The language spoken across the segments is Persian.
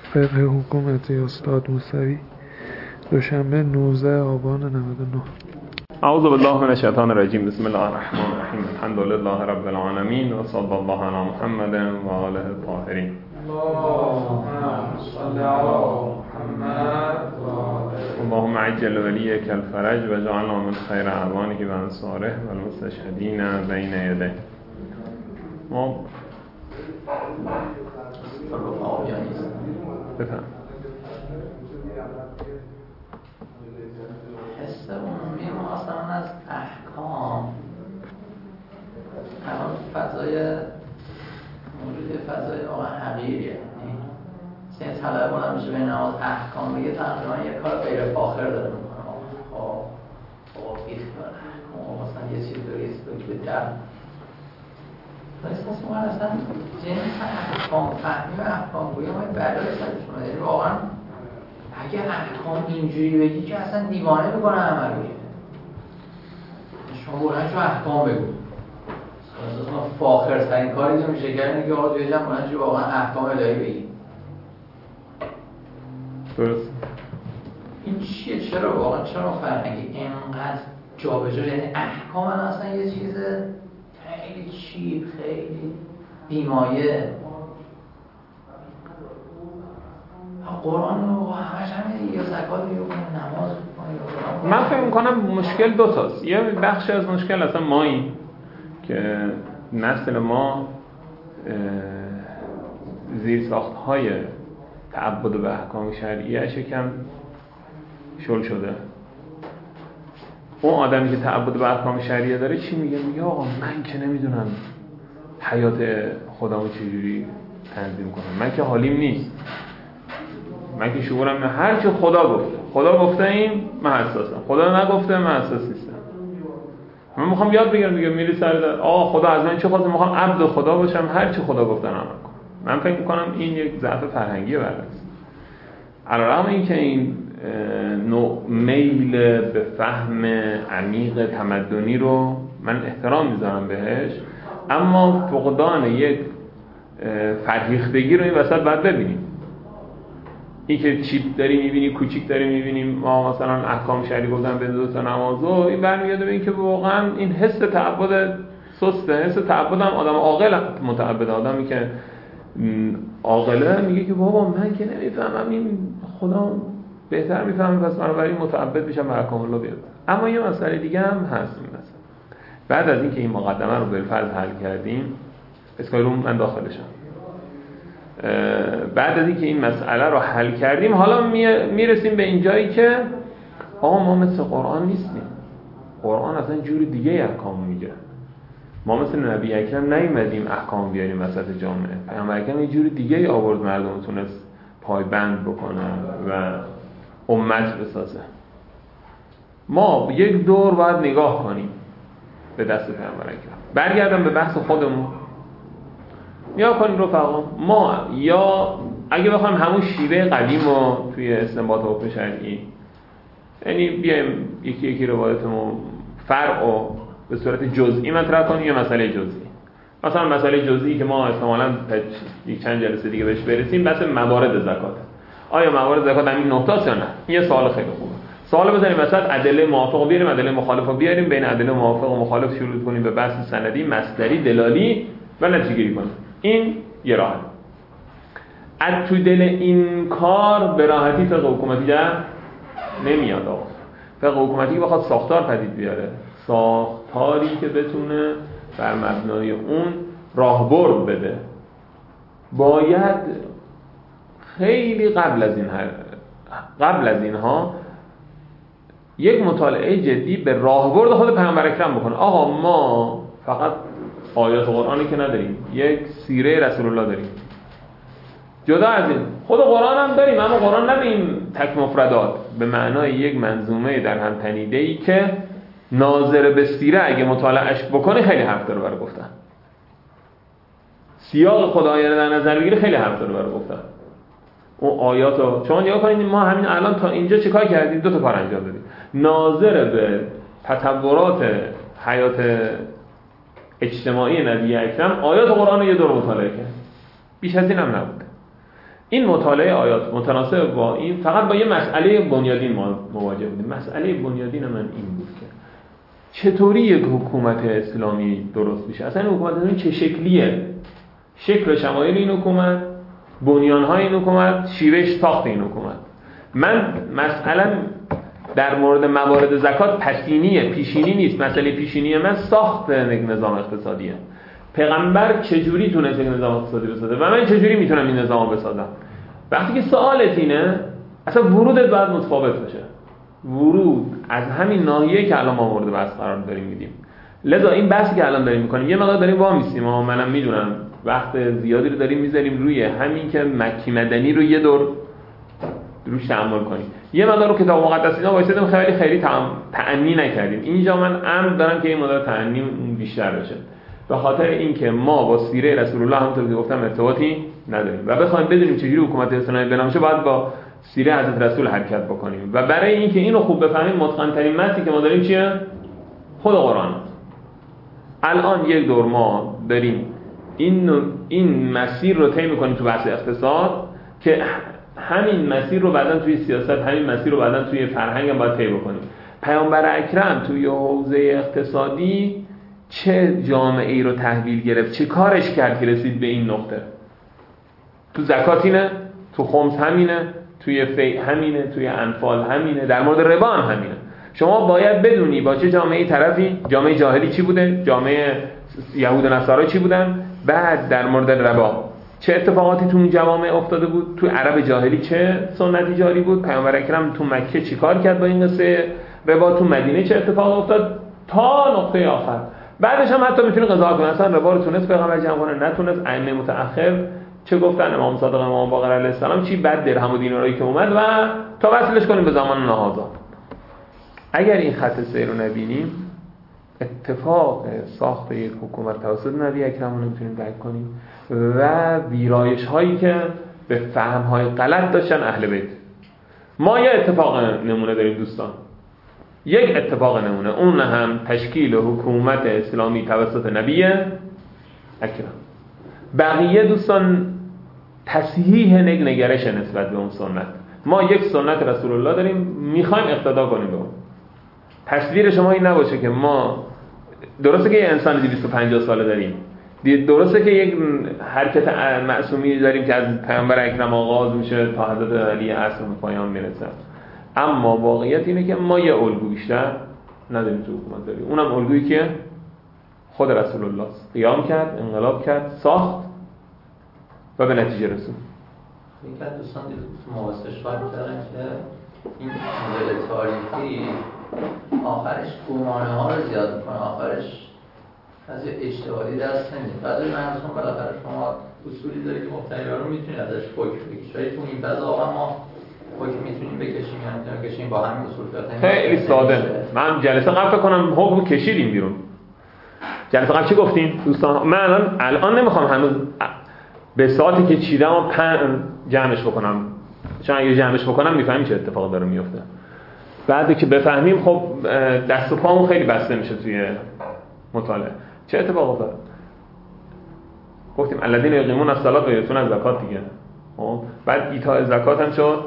فقه حکومتی استاد موسوی، دوشنبه 19 آبان 99. اعوذ بالله من الشیطان الرجیم. بسم الله الرحمن الرحیم. الحمد لله رب العالمین و صلی الله علی محمد و آله الطاهرین. اللهم عجل ولیک الفرج و جعلنا من خیر اعوانه و انصاره و المستشهدین بین یدیه. ما بفهم حس عمومی ما اصلا از احکام الان موجود فضای واقعا حقیقیه. این طلبه بلند میشه به نماز احکام بگه تقریبا یه کار غیر فاخر داره میکنه. خب بیخیال احکام مثلا یه چیز رو به در احساس میکنم اصلا جنس احکام فهمی و احکام گویی ما بردار سرشونه. یعنی واقعا اگه احکام اینجوری بگی که اصلا دیوانه میکنه عمل رو. شما بلند شو احکام بگو. احساس ما فاخر ترین کاری که میشه کرد اینه که آقا توی جمع بلند شو واقعا احکام الهی بگی. درست. این چیه؟ چرا واقعا چرا فرهنگی اینقدر جابجا؟ یعنی احکام اصلا یه چیز خیلی چیپ، خیلی بیمایه. قرآن رو همش همین یا زکات رو نماز رو. من فکر می‌کنم مشکل دو تاست. یه بخش از مشکل اصلا مایی که نسل ما زیرساخت‌های تعبد به احکام شرعیه کم شل شده. اون آدمی که تعبد به احکام شرعیه داره چی میگه؟ میگه آقا من که نمیدونم حیات خودمو چجوری تنظیم کنم، من که حالیم نیست، من که شعورم نه، هر چی خدا گفته این من حساسم، خدا نگفته من حساس نیستم. من میخوام یاد بگیرم دیگه. میری سر خدا از من چه خواسته؟ میخوام عبد خدا باشم، هر چی خدا گفته عمل کنم. من فکر میکنم این یک ضعف فرهنگی برعکس. علیرغم اینکه این نوع میل به فهم عمیق تمدنی رو من احترام میذارم بهش، اما فقدان یک فرهیختگی رو این وسط باید ببینیم. این که چیپ داری میبینی، کوچیک داری میبینیم، ما مثلا احکام شرعی گفتن به 2 تا نمازو، این برمیگرده به این که واقعا این حس تعبد سسته. حس تعبد هم آدم عاقل متعبد، آدمی که عاقله میگه که بابا من که نمیفهمم، این خدا بهتر میفهمه، پس بنابراین متعبد میشم به احکام الله بیاد. اما یه مسئله دیگه هم هست. این مسئله بعد از اینکه این مقدمه رو بالفرض حل کردیم، اسکایلوم من داخلشم، بعد از اینکه این مسئله رو حل کردیم، حالا میرسیم به این جایی که آقا ما مثل قرآن نیستیم. قرآن اصلا جور دیگه احکام میگه. ما مثل نبی اکرم نیومدیم احکام بیاریم وسط جامعه. پیامبر اکرم یه جور دیگه آورد، مردم تونست پایبند بکنه و امت بسازه. ما یک دور باید نگاه کنیم به دست پیامبر اکرم. برگردم به بحث خودمون. نگاه کنیم رفقا، ما یا اگه بخوایم همون شیوه قدیم رو توی استنباط حکم شرعی، یعنی بیایم یکی روایتمون فرع رو به صورت جزئی مطرح کنیم یا مسئله جزئی. مثلا مسئله جزئی که ما احتمالاً یک چند جلسه دیگه بهش برسیم، بحث موارد زکات. آیا موارد زکات همین نقطه‌است یا نه؟ این یه سوال خیلی خوبه. سوال بزنیم وسط، ادله موافق بیاریم، ادله مخالف بیاریم، بین ادله موافق و مخالف شروع کنیم به بحث سندی، مصدری، دلالی و نتیجه گیری کنیم. این یه راه. از تو دل این کار به راحتی فقه حکومتی در نمیاد. آقا فقه حکومتی که بخواد ساختار پدید بیاره، ساختاری که بتونه بر مبنای اون راهبرد بده، باید خیلی قبل از اینها یک مطالعه جدی به راهبرد خود پیامبر اکرم بکنه. آقا ما فقط آیات قرآنی که نداریم، یک سیره رسول الله داریم. جدا از این خود قرآن هم داریم، اما قرآن نه به این تک مفردات، به معنای یک منظومه در هم تنیده‌ای که ناظر به سیره اگه مطالعهش بکنه خیلی حرف داره برای گفتن. سیاق خدایی رو در نظر بگیره خیلی حرف داره برای گفتن. اون آیاتو شما نگاه کنید، ما همین الان تا اینجا چیکار کردیم؟ 2 تا کار انجام دادیم. ناظر به تطورات حیات اجتماعی نبی اکرم آیات قرآن رو یه دور مطالعه کرد. بیش از این هم نبود. این مطالعه آیات متناسب با این فقط با یه مسئله بنیادین ما مواجه بودیم. مسئله بنیادین من این بود که چطوری یک حکومت اسلامی درست میشه، اصلا این حکومت اسلامی چه شکلیه، شکل شمایل این حکومت، بنیانهای این حکومت، شیوه ساخت این حکومت. من مثلا در مورد موارد زکات پیشینی نیست. مسئله پیشینی من ساخت نظام اقتصادیه. پیغمبر چجوری تونست یک نظام اقتصادی بسازه و من چجوری میتونم این نظام بسازم؟ وقتی که سوالت اینه، اصلا ورودت باید متفاوت باشه. ورود از همین ناحیه که الان ما مورد بحث قرار داریم میدیم. لذا این بحثی که الان داریم میکنیم یه مقدار داریم وامیستیم، منم میدونم وقت زیادی رو داریم میذاریم روی همین که مکی مدنی رو یه دور روش تأمل کنیم. یه مقدار رو کتاب مقدس اینا وایسادیم خیلی تأنی نکردیم. اینجا من امر دارم که این مقدار تأنی بیشتر بشه، به خاطر اینکه ما با سیره رسول الله همونطور که گفتم ارتباطی نداریم و بخوایم بدونیم چجوری حکومت اسلامی بنا میشه باید با سیره حضرت رسول حرکت بکنیم. و برای اینکه اینو خوب بفهمیم متقن ترین متنی که ما داریم چیه؟ خود قرآن. الان یک دور ما داریم این مسیر رو طی می‌کنیم تو بحث اقتصاد که همین مسیر رو بعداً توی سیاست، همین مسیر رو بعداً توی فرهنگ هم باید طی بکنیم. پیامبر اکرم توی حوزه اقتصادی چه جامعه‌ای رو تحویل گرفت، چه کارش کرد که رسید به این نقطه؟ تو زکات اینه، تو خمس همینه، توی فیء همینه، توی انفال همینه، در مورد ربا هم همینه. شما باید بدونی با چه جامعه‌ای طرفی. جامعه جاهلی چی بوده؟ جامعه یهود و نصارا چی بودن؟ بعد در مورد ربا چه اتفاقاتی تو اون جوامع افتاده بود؟ تو عرب جاهلی چه سنتی جاری بود؟ پیامبر اکرم تو مکه چیکار کرد با این قصه ربا؟ تو مدینه چه اتفاق افتاد؟ تا نقطه آخر. بعدش هم حتی میتونی قضاوت کنی اصلا ربا رو تونست پیغمبر جمع کنه، نتونست. ائمه متأخر چه گفتن؟ امام صادق، امام باقر علیه السلام چی؟ بعد درهم و دیناری که اومد و تا وصلش کنیم به زمان نهضا. اگر این خط سیر رو نبینیم، اتفاق ساخت یک حکومت توسط نبی اکرم رو نمیتونیم درک کنیم و ویرایش هایی که به فهم های غلط داشتن اهل بیت. ما یه اتفاق نمونه داریم دوستان، یک اتفاق نمونه، اون هم تشکیل حکومت اسلامی توسط نبی اکرم. بقیه دوستان تصحیح نگرش نسبت به اون سنت. ما یک سنت رسول الله داریم، میخوایم اقتدا کنیم به اون. تصویر شما این نباشه که ما درسته که یه انسان 250 ساله داریم، درسته که یک حرکت معصومی داریم که از پیامبر اکرم آغاز میشه تا حضرت علی عصر به پایان میرسه، اما واقعیت اینه که ما یه الگو بیشتر نداریم تو حکومت داریم. اونم الگویی که خود رسول الله قیام کرد، انقلاب کرد، ساخت و به نتیجه رسوند. یک از دوستان مواسطه‌شوار کردن که این مدل تاریخی آخرش گمانه ها رو زیاد میکنه، آخرش از اجتهادی دست نمیده. بعد منظورم بالاخره شما اصولی دارید که مبتنی رو میتونید ازش حکم بگیرید. شاید تو این فضا واقعا ما حکم میتونیم بکشیم یا نمیتونیم بکشیم با همین اصول فقهی. خیلی ساده. من جلسه قبل فکر کنم حکم کشیدیم بیرون. جلسه قبل چی گفتیم دوستان؟ من الان نمیخوام هنوز به ساعتی که چیدم و جمعش بکنم، چون اگه جمعش بکنم میفهمیم چه اتفاق داره میفته. بعد که بفهمیم خب دست و پامون خیلی بسته میشه توی مطالعه. چه اتفاق افتاد؟ گفتیم الذین یقیمون الصلاة و یؤتون الزکات دیگه. بعد ایتاء زکات هم شد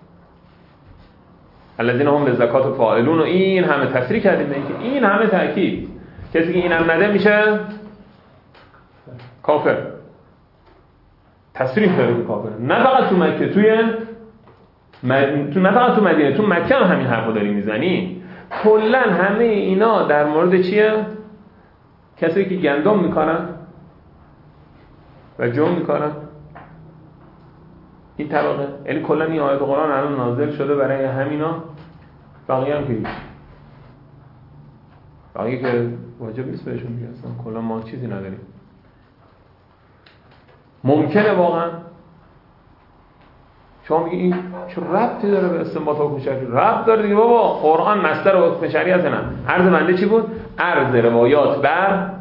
الذین هم للزکات فاعلون و این همه تفسیر کردیم که این همه تاکید کسی که اینم نده میشه کافر. تصریح کرده کافر. نه فقط تو مکه، نه فقط تو مدینه، تو مکه هم همین حرفو داری میزنی. کلا همه اینا در مورد چیه؟ کسی که گندم میکنن و جو میکنن. این طبقه، یعنی کلا این آیات قرآن الان نازل شده برای همینا. بقیه هم که بقیه که واجب نیست بهشون میگه، اصلا کلا ما چیزی نداریم. ممکنه واقعا شما میگی این چه ربطی داره به استنباط حکم شرعی؟ ربط داره دیگه بابا، قرآن مصدر حکم شرعی هست. نه، عرض بنده چی بود؟ عرض روایات بر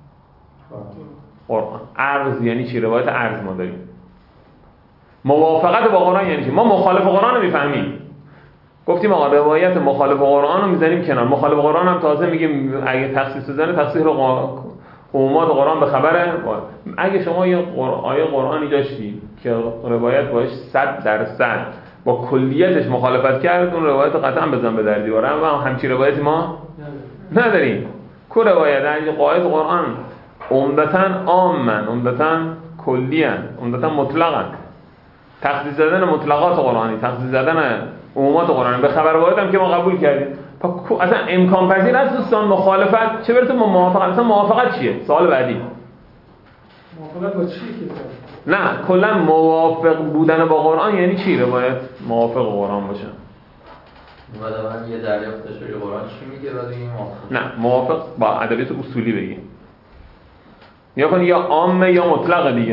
قرآن. عرض یعنی چی؟ روایت عرض ما داریم. موافقت با قرآن یعنی چی؟ ما مخالف قرآن رو میفهمیم. گفتیم آقا روایت مخالف قرآن رو میذاریم کنار. مخالف قرآن هم تازه میگیم اگه تخصیص بزنه تخصیص رو عمومات قرآن به خبره. اگه شما یه آیه قرآنی داشتی که روایت باش 100% با کلیتش مخالفت کرد، اون روایت قطعا بزن به در دیواره. اما همچین روایتی ما نداریم. کو روایت این قواعد قرآن عمدتاً عامن، عمدتاً کلیاً، عمدتاً مطلقاً. تخصیص زدن مطلقات قرآنی، تخصیص زدن عمومات قرآنی به خبر واحد هم که ما قبول کردیم. اصلا امکان پذیر است دوستان مخالفت، چه برسه به موافقت. اصلا موافقت چیه؟ سوال بعدی. موافقت با چی که؟ نه کلا موافق بودن با قرآن یعنی چی؟ روایت موافق قرآن باشه. بعد یه دریافت شده قرآن چی میگه بعد این موافق. نه موافق با ادبیات اصولی بگی. یا کنی یا عامه یا مطلق دیگه.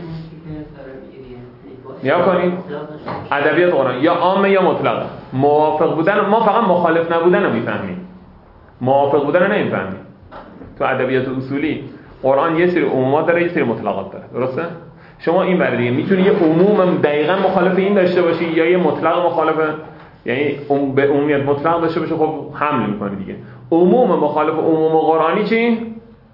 یا کنید ادبیات قرآن یا عامه یا مطلقه. موافق بودن ما فقط مخالف نبودن رو میفهمیم، موافق بودن رو نمیفهمیم. تو ادبیات اصولی قرآن یه سری عمومات داره، یه سری مطلقات داره، درسته؟ شما این برای دیگه میتونی یه عموم دقیقاً مخالف این داشته باشی یا یه مطلق مخالف، یعنی به عمومیت مطلق داشته باشه، خب حمل میکنی دیگه. عموم مخالف عموم قرآنی چی؟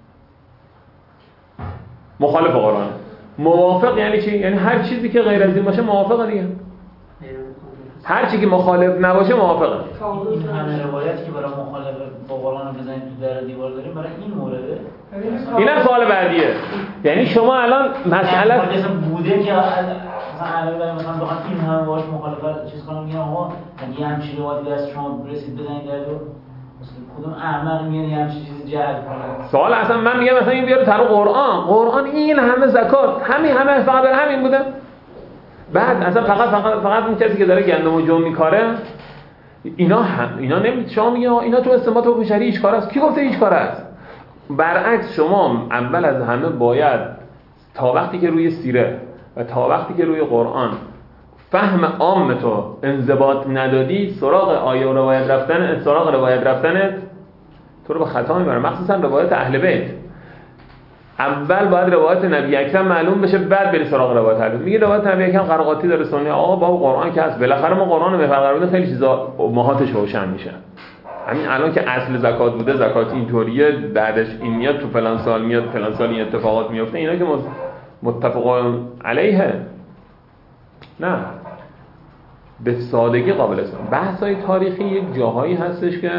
مخالف قرآن. موافق یعنی چی؟ یعنی هر چیزی که غیر از این باشه موافقه دیگه. هر چیزی که مخالف نباشه موافقه. این همه روایتی که برای مخالف با قرآن بزنید تو در دیوار داریم برای این مورده. اینم سوال بعدیه. یعنی شما الان مسئله بوده که مثلا بخوام این همه باهاش مخالفت چیز کنم، میگم آقا اگه همچین روایتی دست شما رسید بزنید در دیوار، کدوم احمق میاد همچین چیزی جعل کنه؟ سوال اصلا من میگم مثلا این بیاره طرف قرآن این همه زکات همه فقط برای همین بوده. بعد اصلا فقط اون کسی که داره گندم و جو میکاره اینا نمیشه شما میگه اینا تو استنباط حکم شرعی هیچ کار است. کی گفته هیچ کار است؟ برعکس شما اول از همه باید تا وقتی که روی سیره و تا وقتی که روی قرآن فهم عام تو انضباط ندادی، سراغ آیه و روایت رفتن تو رو به خطا میبره. مخصوصا روایت اهل بیت. اول باید روایت نبی اکرم معلوم بشه، بعد بری سراغ روایت اهل بیت. میگه روایت نبی اکرم قرائتی داره سنی، آقا با قرآن که هست، بالاخره ما قرآن رو بفرمایید خیلی چیزا ماهاتش روشن میشه. همین الان که اصل زکات بوده، زکات اینطوریه، بعدش این میاد تو فلان سال میاد، فلان سال این اتفاقات میفته، اینا که متفق علیه. نه به سادگی قابل است. بحث‌های تاریخی یک جاهایی هستش که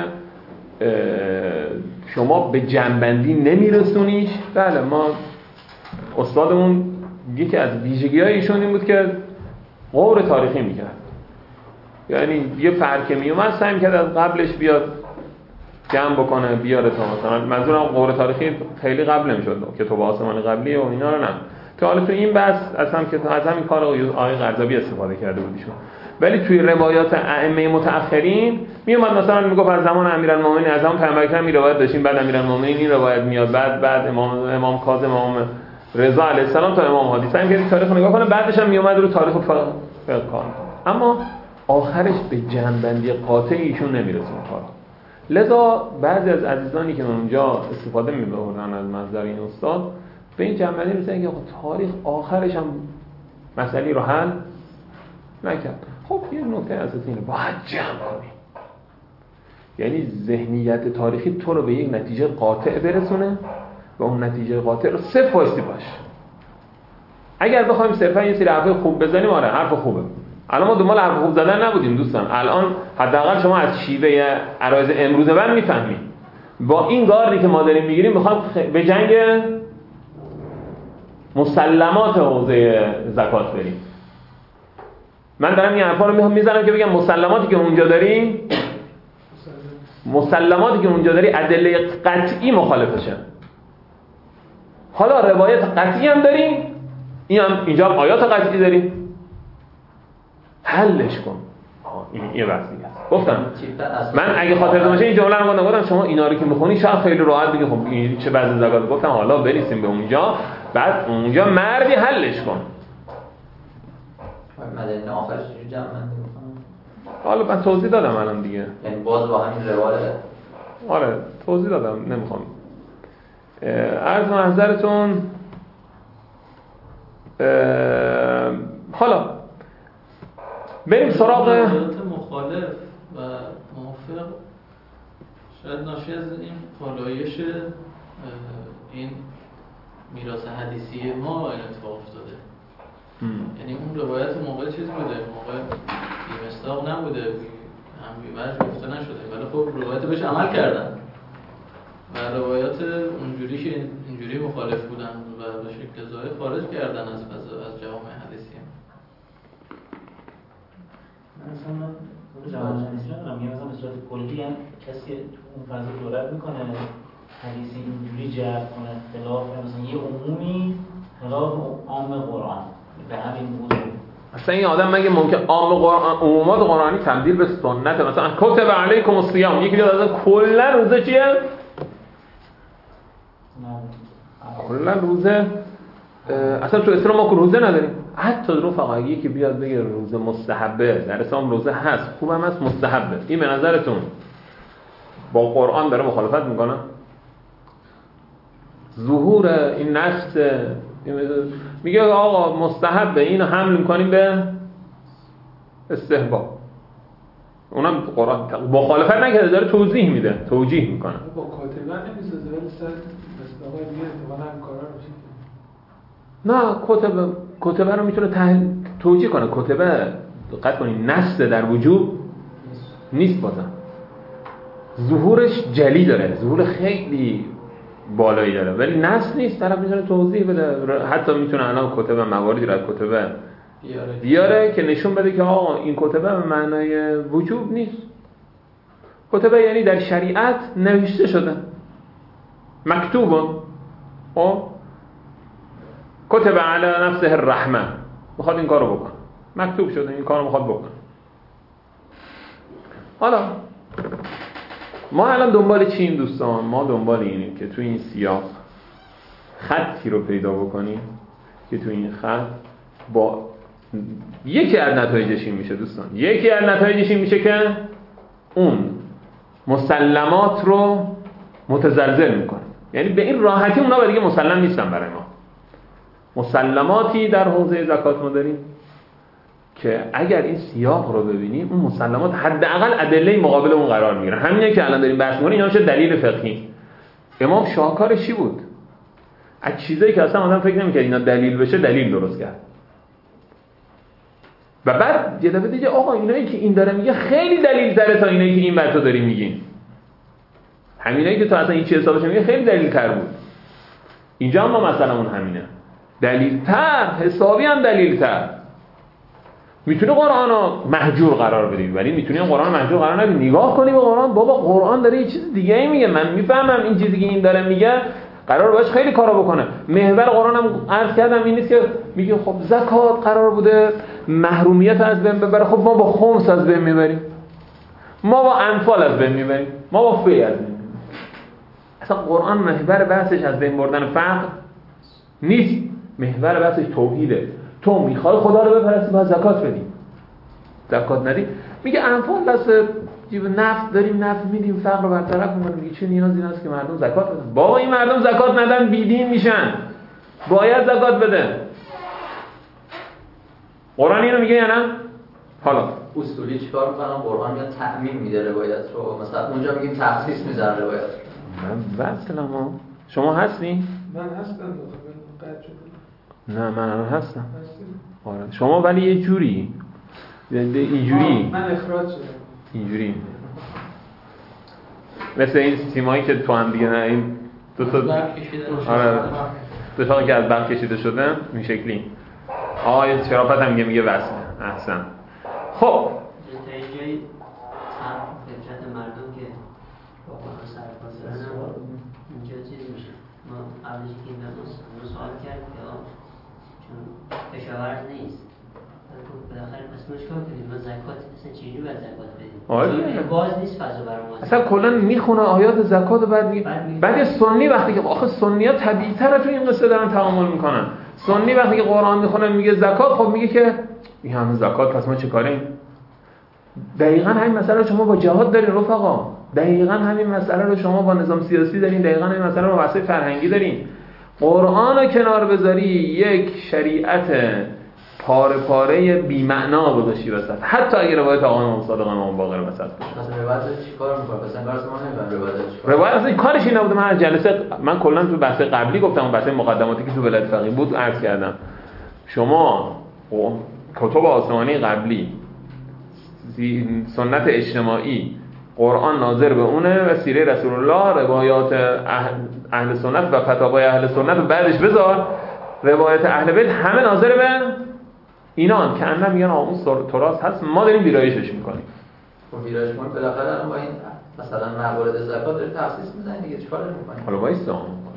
شما به جنبندی نمیرسونیش. بله ما استادمون یکی از ویژگی‌های ایشون این بود که غور تاریخی میکرد. یعنی یه فرق میومد سعی میکرد از قبلش بیاد جمع بکنه بیاره تا مثلا منظورم غور تاریخی خیلی قبل نمیشد که تو آسمان قبلی و اینا رو نه، که حالا تو این بحث اصلا که از همین کار آقای قرضاوی استفاده کرده بودیشون. ولی توی روایات ائمه متأخرین میومد مثلا میگفت از زمان امیرالمومنین، از زمان پیامبر اکرم این روایت داشتیم، بعد امیرالمومنین این روایت میاد، بعد امام کاظم، امام رضا علیه السلام تا امام هادی. سعی می‌کرد تاریخ رو نگاه کنه، بعدش هم میومد رو تاریخ فقه کار. اما آخرش به جنبندی قاطع ایشون نمیرسونه کار. لذا بعضی از عزیزانی که اونجا استفاده می‌بردن از منظر این استاد به این جنبندی می‌رسن که تاریخ آخرش هم مسئله رو حل نکرد. خب یه نکته اساسی اینه باید جمع کنی، یعنی ذهنیت تاریخی تو رو به یک نتیجه قاطع برسونه و اون نتیجه قاطع رو صرف وایستی باش. اگر بخوایم صرفا یه سری حرف خوب بزنیم، آره حرف خوبه، الان ما دنبال حرف خوب زدن نبودیم دوستان. الان حداقل شما از شیوه عرایض امروز من میفهمید. با این گاردی که ما داریم میگیریم میخوام به جنگ مسلمات حوزه زکات بریم. من دارم این حرفا رو میزنم که بگم مسلماتی که اونجا داری ادله قطعی مخالفشه. حالا روایت قطعی هم داریم، اینجا آیات قطعی داریم، حلش کن. این بحث دیگه است. گفتم من اگه خاطرتون باشه این جمله رو گفتم شما اینا رو که میخونی شاید خیلی راحت بگی خب این چه بعضی زکات. گفتم حالا برسیم به اونجا، بعد اونجا مردی حلش کن. مدنی آخرش چجوری جمع بندی حالا من توضیح دادم الان دیگه، یعنی باز با همین روایت. آره توضیح دادم، نمیخوام عرض محضرتون. حالا بریم سراغ مخالف و موافق. شاید ناشی از این پالایش این میراث حدیثی ما این اتفاق افتاده. یعنی اون روایت موقع چیز بوده، موقع بی‌مصداق نبوده، هم بی‌وجه گفته نشده، ولی خب روایت بهش عمل کردن و روایات اونجوری که اینجوری مخالف بودن و به شکل ظاهر خارج کردن از جوامع حدیثی. مثلا جوامع حدیثی ندارم، میگم مثلا به صورت کلی هم کسی اون فضا دولت میکنه حدیثی اینجوری جلب کنه خلاف مثلا یه عمومی خلاف عام قرآن به همین موضوع. اصلا این آدم مگه ممکن عمومات قرآنی تبدیل به سنت مثلا کتب علیکم الصیام یکی دیگه اصلا کلا روزه چیه؟ کلا روزه اصلا تو اسلام ما روزه نداریم. حتی رفقا یکی بیاد بگه روزه مستحبه، در اسلام روزه هست، خوبم هست، مستحبه، این به نظرتون با قرآن داره مخالفت میکنه؟ ظهور این نفس میگه آقا مستحبه، اینو حمل میکنیم به استحباب. اونم قرآن مخالفت نکرده، داره توضیح میده، توجیه میکنه. با کاتبه نمیسازه ولی سر مصداقای دیگه اتفاقا هم کارا رو میشه. نه کتبه رو میتونه توجیه کنه. کتبه دقت کنید نص در وجوب نیست، بازم ظهورش جلی داره، ظهور خیلی بالایی داره ولی نص نیست. طرف میتونه توضیح بده، حتی میتونه الان کتبه مواردی رو از کتبه بیاره که نشون بده که آقا این کتبه به معنای وجوب نیست. کتبه یعنی در شریعت نوشته شده، مکتوبون، کتب علی نفسه الرحمه، میخواد این کارو بکن، مکتوب شده این کارو میخواد بکن. حالا ما الان دنبال چیم دوستان؟ ما دنبال اینیم که تو این سیاق خطی رو پیدا بکنیم که تو این خط با یکی از نتایجش این میشه دوستان، یکی از نتایجش این میشه که اون مسلمات رو متزلزل میکنه. یعنی به این راحتی اونا دیگه مسلم نیستن برای ما. مسلماتی در حوزه زکات ما داریم که اگر این سیاق رو ببینیم اون مسلمات حداقل ادله مقابل اون قرار میگیرن. همینه که الان داریم بحث می‌کنیم، اینا میشه دلیل فقهی. امام شاکارش چی بود؟ از چیزایی که اصلا آدم فکر نمی‌کرد اینا دلیل بشه دلیل درست کرد. و بعد یه دفعه دیگه آقا اینایی که این داره میگه خیلی دلیل داره تا اینایی که این بعد تو داری میگین. همینایی که تو اصلا این چی حسابش میگه خیلی دلیل تر بود. اینجا هم ما مثلا اون همینه. دلیل تر، حسابی هم دلیل تر. میتونه قرآن رو محجور قرار بدیم ولی میتونیم قرآن رو محجور قرار ندیم. نگاه کنیم به قرآن، بابا قرآن داره یه چیز دیگه ای میگه. من میفهمم این چیزی که این داره میگه قرار باشه خیلی کارا بکنه. محور قرآن هم عرض کردم این نیست که میگه خب زکات قرار بوده محرومیت از بین ببره، خب ما با خمس از بین میبریم، ما با انفال از بین میبریم، ما با فی از بین میبریم. اصلا قرآن محور بحثش از بین بردن فقر نیست، محور بحثش توحیده. تو میخوای خدا رو بپرستی باید زکات بدی، زکات ندی میگه انفال دست جیب نفت داریم، نفت میدیم، فقر رو برطرف میکنیم. میگه چه نیازی هست که مردم زکات بدن؟ بابا این مردم زکات ندن بیدین میشن، باید زکات بده. قرآن اینو میگه یا نه؟ حالا اصولی چیکار میکنن؟ قرآن میاد تعمیم میده روایت رو، مثلا اونجا میگیم تخصیص میذارن روایت رو. من وصلم. شما هستی؟ من هستم قطع شده. نه من الان هستم. آره شما ولی یه جوری اینجوری من اخراج شدم اینجوری مثل این سیمایی که تو هم دیگه نه این دو تا آره دو تا که از برق کشیده شده این شکلی. آه شرافت هم میگه وصله. احسن. خب نتایجی فطرت مردم که با قرآن سرپاسدارن اینجا چیز میشه. ما قبلش که این رو سوال کرد که چون کشاورز نیست بالاخره پس ما چیکار کنیم؟ ما زکات اصلا چجوری باید زکات بدیم؟ آره باز نیست فضا برای ما. اصلا کلا میخونه آیات زکات و بعد سنی وقتی که آخه سنی‌ها طبیعی‌تر تو این قصه دارن تعامل میکنن. سنی وقتی که قرآن میخونه میگه زکات، خب میگه که این همه زکات پس ما چه کاریم؟ دقیقاً همین مسئله رو شما با جهاد دارین رفقا، دقیقاً همین مسئله رو شما با نظام سیاسی دارین، دقیقاً همین مسئله رو با وسایل فرهنگی دارین. قرآن رو کنار بذاری یک شریعت پاره پاره بی معنا گذاشتی وسط، حتی اگه روایت آقای امام صادق امام باقر وسط باشه. مثلا روایت چیکار میکنه؟ مثلا کارش ما نمیدونم روایت چیکار. روایت اصلا کارش این نبوده. من از جلسه من کلا تو بحث قبلی گفتم، اون بحث مقدماتی که تو ولایت فقیه بود عرض کردم. شما کتب آسمانی قبلی، سنت اجتماعی، قرآن ناظر به اونه و سیره رسول الله، روایات اهل سنت و فتاوای اهل سنت و بعدش بذار روایت اهل بیت، همه ناظر به اینان که انم میگن اون تراث هست، ما داریم ویرایشش میکنیم. ویرایش کنیم بالاخره الان با این مثلا موارد زکات داره تخصیص میزنید دیگه، چیکار میکنید؟ حالا وایس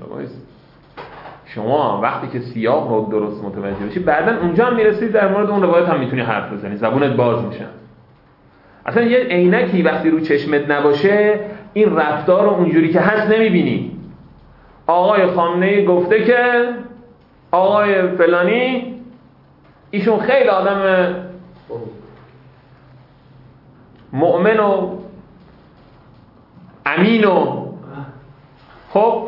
شما وقتی که سیاق رو درست متوجه بشی بعدن اونجا هم میرسید در مورد اون روایت هم میتونی حرف بزنی، زبونت باز میشه. اصلا یه عینکی وقتی رو چشمت نباشه این رفتار رو اونجوری که هست نمیبینی. آقای خامنه‌ای گفته که آقای فلانی ایشون خیلی آدم مؤمن و امین و خب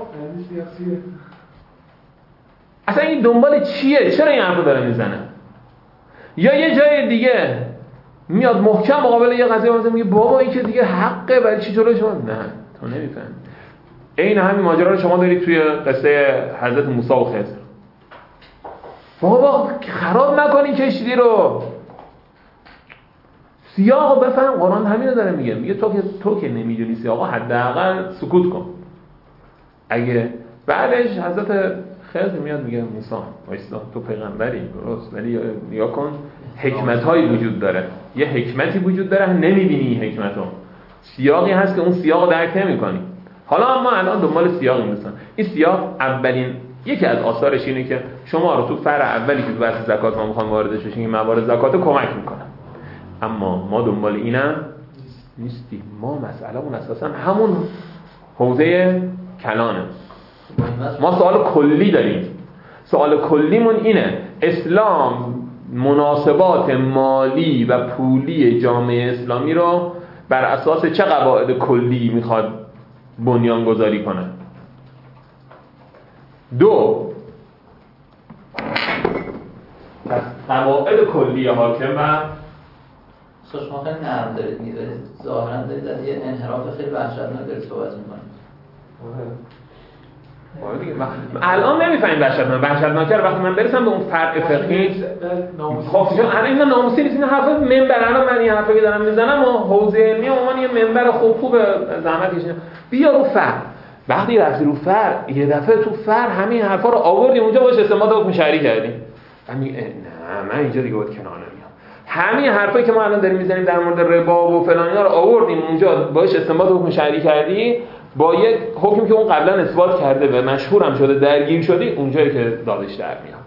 اصلا این دنبال چیه؟ چرا این حرفو داره میزنه؟ یا یه جای دیگه میاد محکم مقابل یه قضیه مثلا میگه بابا این که دیگه حقه، ولی چی جلوی شما؟ نه تو نمیفهمی. این همین ماجرا رو شما دارید توی قصه حضرت موسی و خضر. بابا خراب نکنین کشتی رو، سیاقو بفهم. قرآن همین رو داره میگه تو که نمیدونی سیاقو حداقل سکوت کن. اگه بعدش حضرت خضر میاد میگه موسی وایسا تو پیغمبری درست، ولی نگاه کن حکمت‌هایی وجود داره، یه حکمتی وجود داره نمیبینی این حکمتو، سیاقی هست که اون سیاقو درک نمی‌کنی. حالا ما الان دنبال سیاقی می‌رسیم. این سیاق اولین یکی از آثارش اینه که شما رو تو فرع اولی که تو بحث زکات ما می‌خوام واردش بشیم این موارد زکاتو کمک می‌کنه. اما ما دنبال اینم نیستیم. ما مسئله‌مون اساساً همون حوزه کلانه. ما سوال کلی داریم. سوال کلیمون اینه اسلام مناسبات مالی و پولی جامعه اسلامی رو بر اساس چه قواعد کلی میخواد بنیان گذاری کنه؟ 2 قواعد کلی حاکم و شما خیلی نرم دارید میذارید، ظاهرا دارید از یه انحراف خیلی وحشتناک دارید صحبت میکنید. الان نمیفهمید وحشتناکه رو وقتی من برسم به اون فرع فقهی. خب چون اینا ناموسی نیست، این حرفا منبر. الان من این حرفا که دارم میزنم و حوزه علمی عموما یه منبر خوب زحمت کشیدم. بیا رو فرع. وقتی رفتی رو فرع یه دفعه تو فرع همین حرفا رو آوردیم اونجا باش استنباط حکم شرعی کردیم. من اینجا دیگه بود کنار نمیام. همین حرفایی که ما الان داریم میزنیم در مورد ربا و فلان اینا رو آوردیم اونجا باش استنباط حکم شرعی کردی، با یک حکمی که اون قبلا اثبات کرده و مشهور هم شده درگیر شدی، اونجایی که دادش در میاد.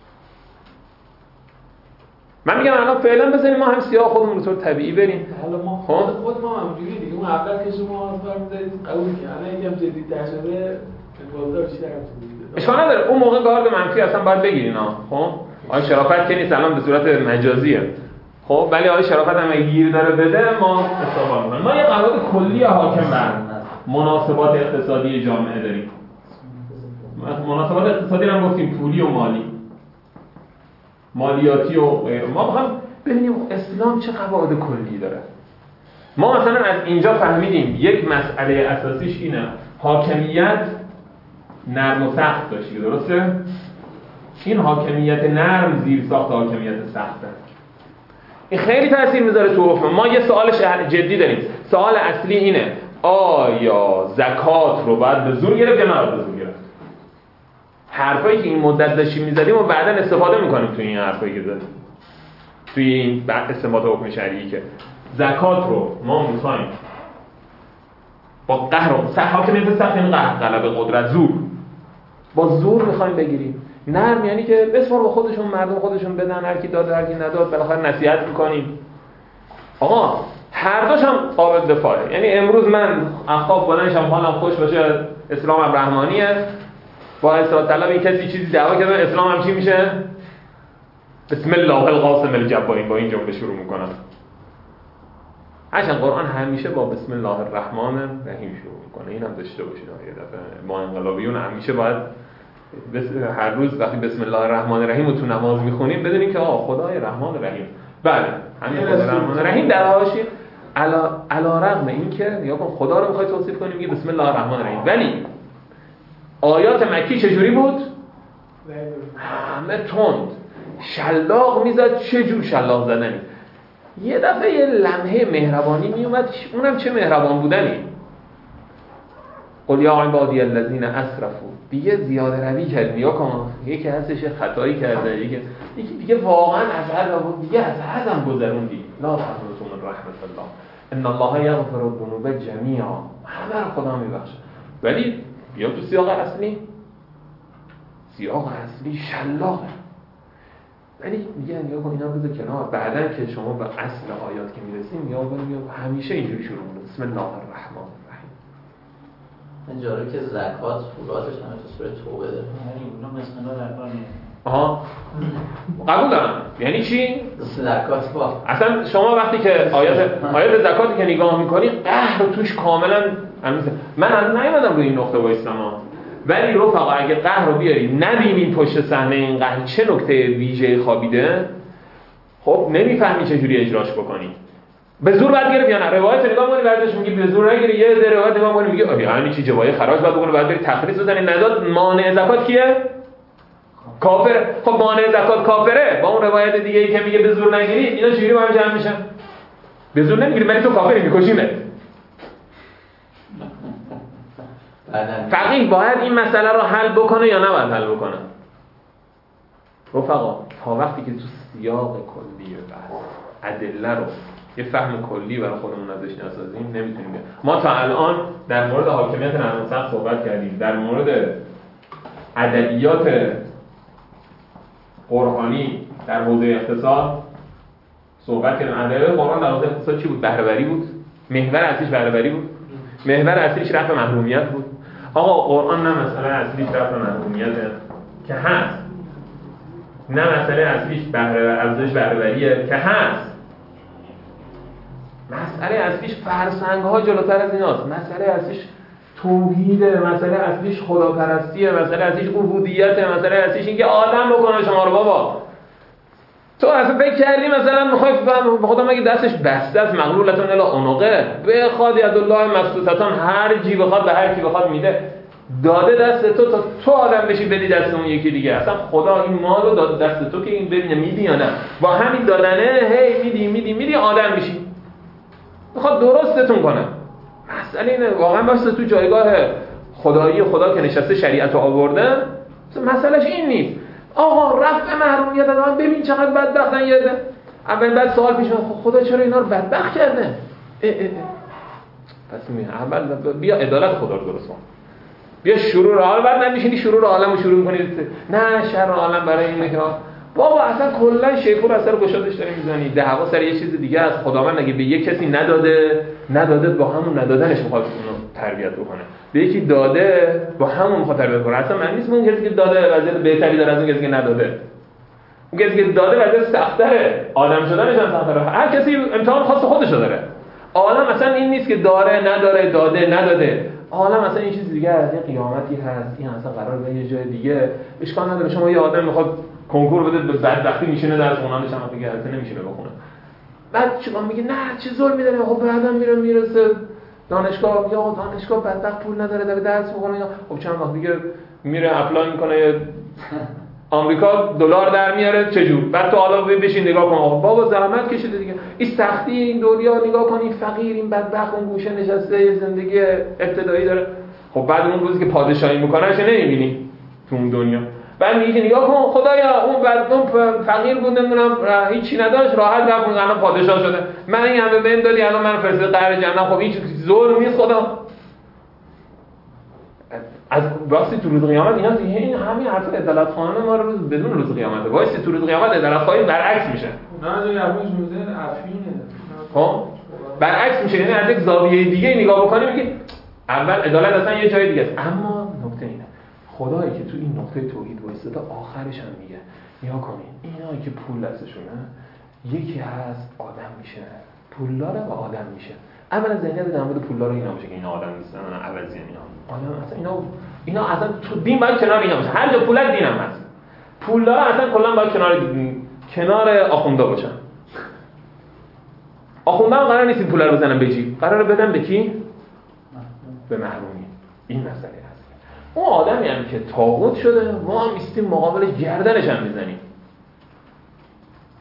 من میگم الان فعلا بزنیم ما هم سیاه خودمون رو طور طبیعی بریم. حالا ما خود ما همونجوری دیگه، اون اول که شما فرمودید قبول کردن یکم جدی‌تر شده انگار چی در اشکال نداره. اون موقع گارد منفی اصلا باید بگیرین ها. خب آیا شرافت که نیست الان به صورت مجازیه. خب ولی آیا شرافت هم گیر داره بده ما استفاده می‌کنیم. ما یه قواعد کلی حاکم بر مناسبات اقتصادی جامعه داریم. مناسبات اقتصادی رو هم گفتیم پولی و مالی، مالیاتی و غیره. ما می‌خوایم ببینیم اسلام چه قواعد کلی داره. ما مثلا از اینجا فهمیدیم یک مسئله اساسیش اینه حاکمیت نرم و سخت داشته، درسته؟ این حاکمیت نرم زیر ساخت حاکمیت سخته. این خیلی تاثیر میذاره تو حکم. ما یه سوال جدی داریم. سوال اصلی اینه آیا زکات رو باید به زور گرفت یا نباید به زور گرفت؟ حرفایی که این مدت داشتیم میزدیم و بعداً استفاده میکنیم توی این حرفایی که زدیم، توی این استنباط حکم شرعی که زکات رو ما میخوایم با قهر و حاکمیت سخت، این قهر، غلبه، قدرت، زور، با زور میخوایم بگیریم. نرم یعنی که بسپار با خودشون، مردم خودشون بدن، هر کی داد هر کی نداد، بالاخره نصیحت میکنیم. آقا هر دوش هم قابل دفاعه. یعنی امروز من خواب بلند شم حالم خوش باشه اسلام هم رحمانیه، با اصلاح طلب این کسی چیزی دعوا کنه اسلام هم چی میشه؟ بسم الله القاسم الجبارین، با این جمله شروع میکنم. هرچند قرآن همیشه با بسم الله الرحمن الرحیم شروع میکنه. این هم داشته باشید یه دفعه ما انقلابیون همیشه باید هر روز وقتی بسم الله الرحمن الرحیم رو تو نماز میخونیم بدونیم که خدای رحمان الرحیم. بله همین خدای رحمان الرحیم در حاشیه علی رغم این که نگاه کن خدا رو میخوای توصیف کنیم میگه بسم الله الرحمن الرحیم، ولی آیات مکی چجوری بود؟ همه تند. شلاق میزد. چه جور شلاق زدنی؟ یه دفعه یه لمحه مهربانی میومد، اونم چه مهربان بودنی. قل یا عبادی الذین اسرفوا، دیگه زیاده روی کرد. نیا کن یکی هستش خطایی کرده، یکی دیگه واقعا از حد دیگه از حدم گذروندی. لا تقنطوا من رحمت الله ان الله یغفر الذنوب جمیعا، همه رو خدا میبخشه. ولی بیا تو سیاق اصلی شلاقه. ولی میگه نگاه کن اینا رو بذار کنار، بعدن که شما به اصل آیات که میرسیم یا همیشه اینجوری شروع می‌کنه بسم الله الرحمن الرحیم. این جالب که زکات فولادش همه تو سوره توبه داره. اونا مثلا در کار میاد. آها قبول دارم. یعنی چی؟ زکات با اصلا شما وقتی که آیات زکاتی که نگاه می‌کنی قهر توش کاملا من از نیومدم روی این نقطه وایسم، ولی رفقا اگه قهر رو بیاری نبینید پشت صحنه این قهر چه نکته ویژه خوابیده، خب نمیفهمی چجوری اجراش بکنی. به زور باید گرفت یا نه؟ روایت نگاه کنی بعدش میگی به زور نگیری، یه ذره روایت نگاه کنی میگی آره یعنی چی جوای خراج باید بکنه، بعد بری تخریص بزنی. نداد مانع زکات کیه؟ کافر. خب مانع زکات کافره، با اون روایت دیگه ای که میگه به زور نگیری، اینا چجوری با هم جمع میشن؟ به زور نمیگیری ولی تو کافری، میکشیمت. فقیه باید این مسئله رو حل بکنه یا نباید حل بکنه؟ رفقا تا وقتی که تو سیاق کلی بحث ادله رو یه فهم کلی برای خودمون ازش نسازیم نمیتونیم. ما تا الان در مورد حاکمیت نرم‌السقف صحبت کردیم، در مورد ادبیات قرآنی در حوزه اقتصاد صحبت کردیم. ادبیات قرآن در حوزه اقتصاد چی بود؟ بهره وری بود. محور اصلیش بهره وری بود. محور اصلیش رفع محرومیت بود. آقا قرآن نه مسئله اصلیش رفع محرومیته که هست، نه مسئله اصلیش افزایش بهره‌وریه که هست، مسئله اصلیش فرسنگ‌ها جلوتر از ایناست، مسئله اصلیش توحیده، مسئله اصلیش خداپرستیه، مسئله اصلیش عبودیته، مسئله اصلیش اینکه آدم بکنه شما رو. بابا تو اصلا فکر کردی مثلا میخوای خدا مگه دستش بسته است مغلولتون الی عنقه بخواد یدالله مبسوطتان، هر چی بخواد به هر کی بخواد میده، داده دست تو تا تو آدم بشی بدی دست اون یکی دیگه. اصلا خدا این مال رو داده دست تو که این ببینه میدی یا نه، با همین دادنه هی میدی آدم میشی، میخواد درستتون کنه. مسئله اینه واقعا واسه تو جایگاه خدایی خدا که نشسته شریعت رو آورده، مسئلهش این نیست. آقا رفع محرومیت آدم ببین چقدر بدبختن. یاده اول بعد سوال پیش میاد خدا چرا اینا رو بدبخت کرده؟ پس اول بیا عدالت خدا رو درست کن، بیا شرور عالم. بعد نمیشینی شرور عالم رو شروع می‌کنی نه شر عالم برای اینه که بابا اصلا کلا شیپور اثر گشادش داره میزنی. دعوا سر یه چیز دیگه است. خداوند اگه به یک کسی نداده با همون ندادنش میخواد اونو تربیت بکنه، به یکی داده با همون میخواد تربیت کنه. اصلا من نیست اون کسی که داده وضعیت بهتری داره از اون کسی که نداده. اون کسی که داده وضعیت سخت‌تره، آدم شدنش هم سخت‌تره. هر کسی امتحان خاص خودش داره. عالم اصلا این نیست که داره نداره داده نداده. عالم اصلا این چیز دیگه از یه قیامتی هست، این اصلا قرار به یه جای دیگه. اشکال نداره شما یه آدم میخواد کنکور بده به بدبختی میشینه درس خوندنش هم دیگه البته نمیشینه بخونه. بعد شما میگه نه چه ظلمی داره. خب بعدم میرسه دانشگاه، یا دانشگاه بدبخت پول نداره داره درس میخونه، یا خب چند وقت دیگه میره اپلای میکنه آمریکا دلار در میاره چجور. بعد تو حالا بشین نگاه کن بابا زحمت کشیده دیگه، این سختی این دنیا نگاه کن، این فقیر این بدبخت اون گوشه نشسته زندگی ابتدایی داره. خب بعد اون روزی که پادشاهی میکنه چه نمیبینی تو اون دنیا؟ بعد میگه نگاه کن خدایا اون فقیر بود نمیدونم هیچی نداشت راحت رفت الان پادشاه شده، من این همه بهم دادی الان من فرستادی قهر جهنم. خب هیچ ظلم نیست خدا. از واسه تو روز قیامت اینا این همین حرف عدالت خانه ما رو بدون روز قیامت واسه تو روز قیامت عدالت خواهی برعکس میشه. نه از یه روز عفوینه. خب برعکس میشه، یعنی از یک زاویه دیگه نگاه بکنی میگی اول عدالت اصلا یه جای دیگه است. اما نکته اینه خدایی که تو این نقطه توحید وایساده تا آخرش هم میگه نگاه کنین اینا که پول دستشونه یکی هست آدم میشه، پولداره و آدم میشه. اولا ذهنیت در مورد پولدار اینا باشه که اینا آدم نیستن، عوضی اینا آدم اصلا اینا اصلا تو دین باید کنار اینا باشه. هر جا پولت دینم هست. پولدار اصلا کلا باید کنار آخوندا باشن. آخوندا هم قرار نیست این پول رو بزنن به جیب، قراره بدن به کی؟ به محرومی. این مسئله هست. اون آدمی هم که طاغوت شده ما هم ایستیم مقابل گردنش هم میزنیم.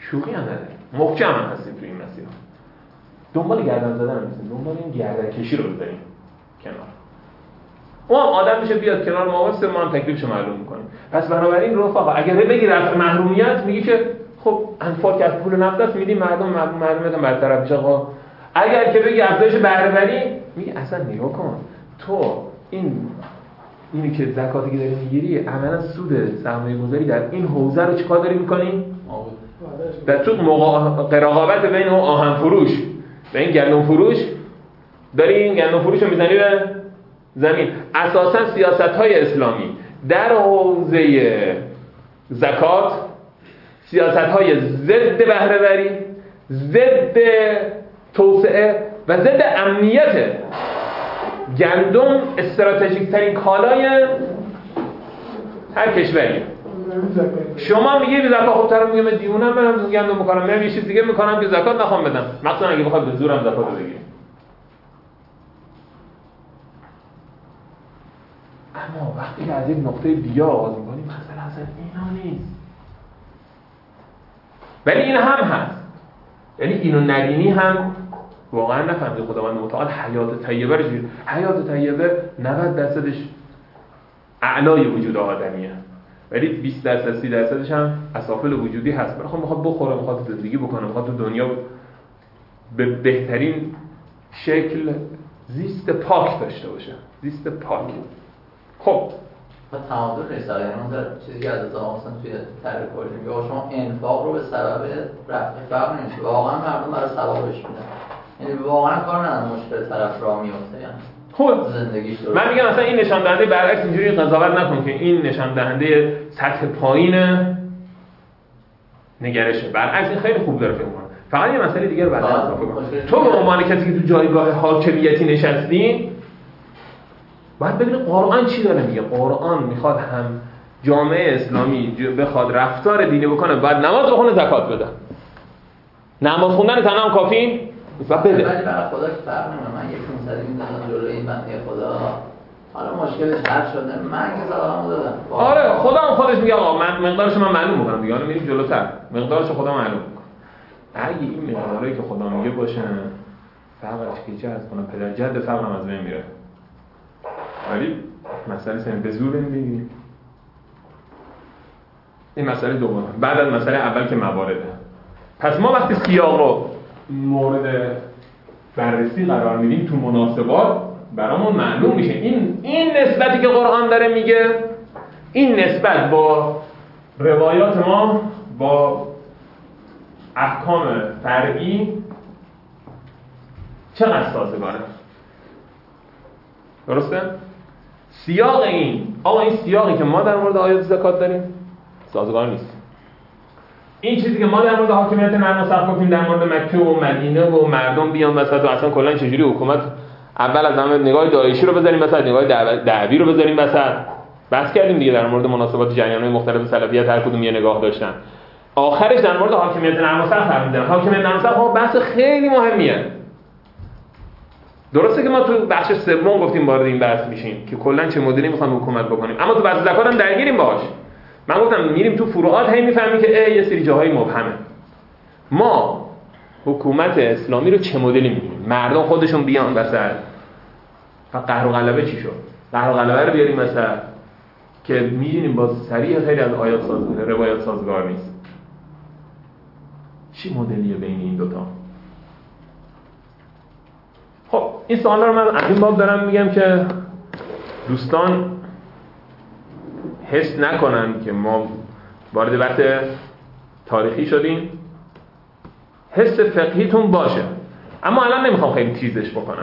شوخی هم نداریم، محکم هم هستیم تو این مسیر. دنبال گردن زدن نیستیم، دنبال این گردن کشی رو بذاریم کنار. اون آدم میشه بیاد کنار ما واسه ما هم تکلیفش معلوم میکنیم. پس بنابراین رفقا اگر بگی رفع محرومیت میگی که خب انفاق که از پول نقد است میدیم مردم محرومیت هم برطرف میشه. آقا اگر که بگی افزایش بهره وری میگی اصلا نگاه کن تو اینی که زکاتی که داری میگیری عملا سود سرمایه گذاری در این حوزه رو چیکار داری میکنی؟ در تو رقابت بین اون آهن فروش و این گندم فروش داری این گندم فروش رو میزنی به زمین. اساسا سیاست‌های اسلامی در حوزه زکات سیاست‌های ضد بهره‌وری، ضد توسعه و ضد امنیت. گندم استراتژیک ترین کالای هر کشوریه. شما میگی به زکات خودت رو میگم دیوونم منم گندم میکنم، من یه چیز دیگه میکنم که زکات نخوام بدم، مثلا اگه بخواد به زورم زکات رو بگیریم. اما وقتی که از یک نقطه دیگه آغاز میکنیم مسئله اصلا اینا نیست، ولی این هم هست. یعنی اینو ندینی هم واقعا نفهمید خداوند متعال حیات طیبه رو چجوری. حیات طیبه 90% اعلای وجود آدمیه، ولی 20% 30% هم اسافل وجودی هست. میخواد بخوره، میخواد زندگی بکنه، میخواد تو دنیا به بهترین شکل زیست پاک داشته باشه، زیست پاک. خب تعادل نیست. یعنی اون چیزی که از مثلا توی طرح کلی میگه شما انفاق رو به سبب رفع فقر نمیشه، واقعا مردم برای ثوابش میدن، یعنی واقعا کار ندارن مشکل طرف راه میفته. یعنی خب زندگیش درست. من میگم مثلا این نشان دهنده برعکس اینجوری قضاوت نکن که این نشان دهنده سطح پایین نگرشه. برعکس این خیلی خوب داره فکر می‌کنه. فقط یه مسئله دیگه رو بعدا اضافه کن. تو به عنوان کسی که تو جایگاه حاکمیتی نشستی باید ببینی قرآن چی داره میگه. قرآن میخواد هم جامعه اسلامی بخواد رفتار دینی بکنه، باید نماز بخونه، زکات بده. نماز خوندن تنها هم کافی نیست، بده. ولی برای خدا که فرق نمیکنه. من 500 میدادم جلوی این بنده خدا، حالا مشکلش حل شده، من که زدامو دادم. آره خدا هم خودش میگه آقا من مقدارش من معلوم میکنم دیگه، میریم جلوتر، مقدارش خدا معلوم میکنه. اگه این مقداری که خدا میگه باشه فقرش که چه از کنه پدر جد فقرم از بین میره. ولی مسئله سن به زور نمیگیریم. این مسئله دومه. بعد از مسئله اول که موارده. پس ما وقتی سیاق رو مورد بررسی قرار میدیم تو مناسبات برامون معلوم میشه این نسبتی که قرآن داره میگه، این نسبت با روایات ما با احکام فرعی چقدر سازگاره. درسته؟ سیاق این سیاقی که ما در مورد آیات زکات داریم سازگار نیست. این چیزی که ما در مورد حاکمیت نرم و سخت گفتیم در مورد مکه و مدینه و مردم بیان وسط و اصلا کلا چجوری حکومت اول از همه نگاه داعشی رو بذاریم وسط، نگاه دعوی رو بذاریم وسط. بحث کردیم دیگه در مورد مناسبات جریان‌های مختلف سلفیت هر کدوم یه نگاه داشتن. آخرش در مورد حاکمیت نرم و سخت حرف می‌زنن. حاکمیت نرم و سخت بحث خیلی مهمیه. درسته که ما تو بخش سوم گفتیم وارد این بحث میشیم که کلا چه مدلی می‌خوایم حکومت بکنیم، اما تو بحث زکات هم درگیریم باهاش. من گفتم میریم تو فروعات هی میفهمیم که یه سری جاهای مبهمه. ما حکومت اسلامی رو چه مدلی می‌بینیم؟ مردم خودشون بیان وسط. و قهر و غلبه چی شد؟ قهر و غلبه رو بیاریم مثلا که می‌بینیم با صریح خیلی از آیات روایات سازگار نیست. چی مدلیه بین این دوتا؟ خب این سوالا رو من از این باب دارم میگم که دوستان حس نکنن که ما وارد بحث تاریخی شدیم. حس فقهیتون باشه، اما الان نمیخوام خیلی تیزش بکنم.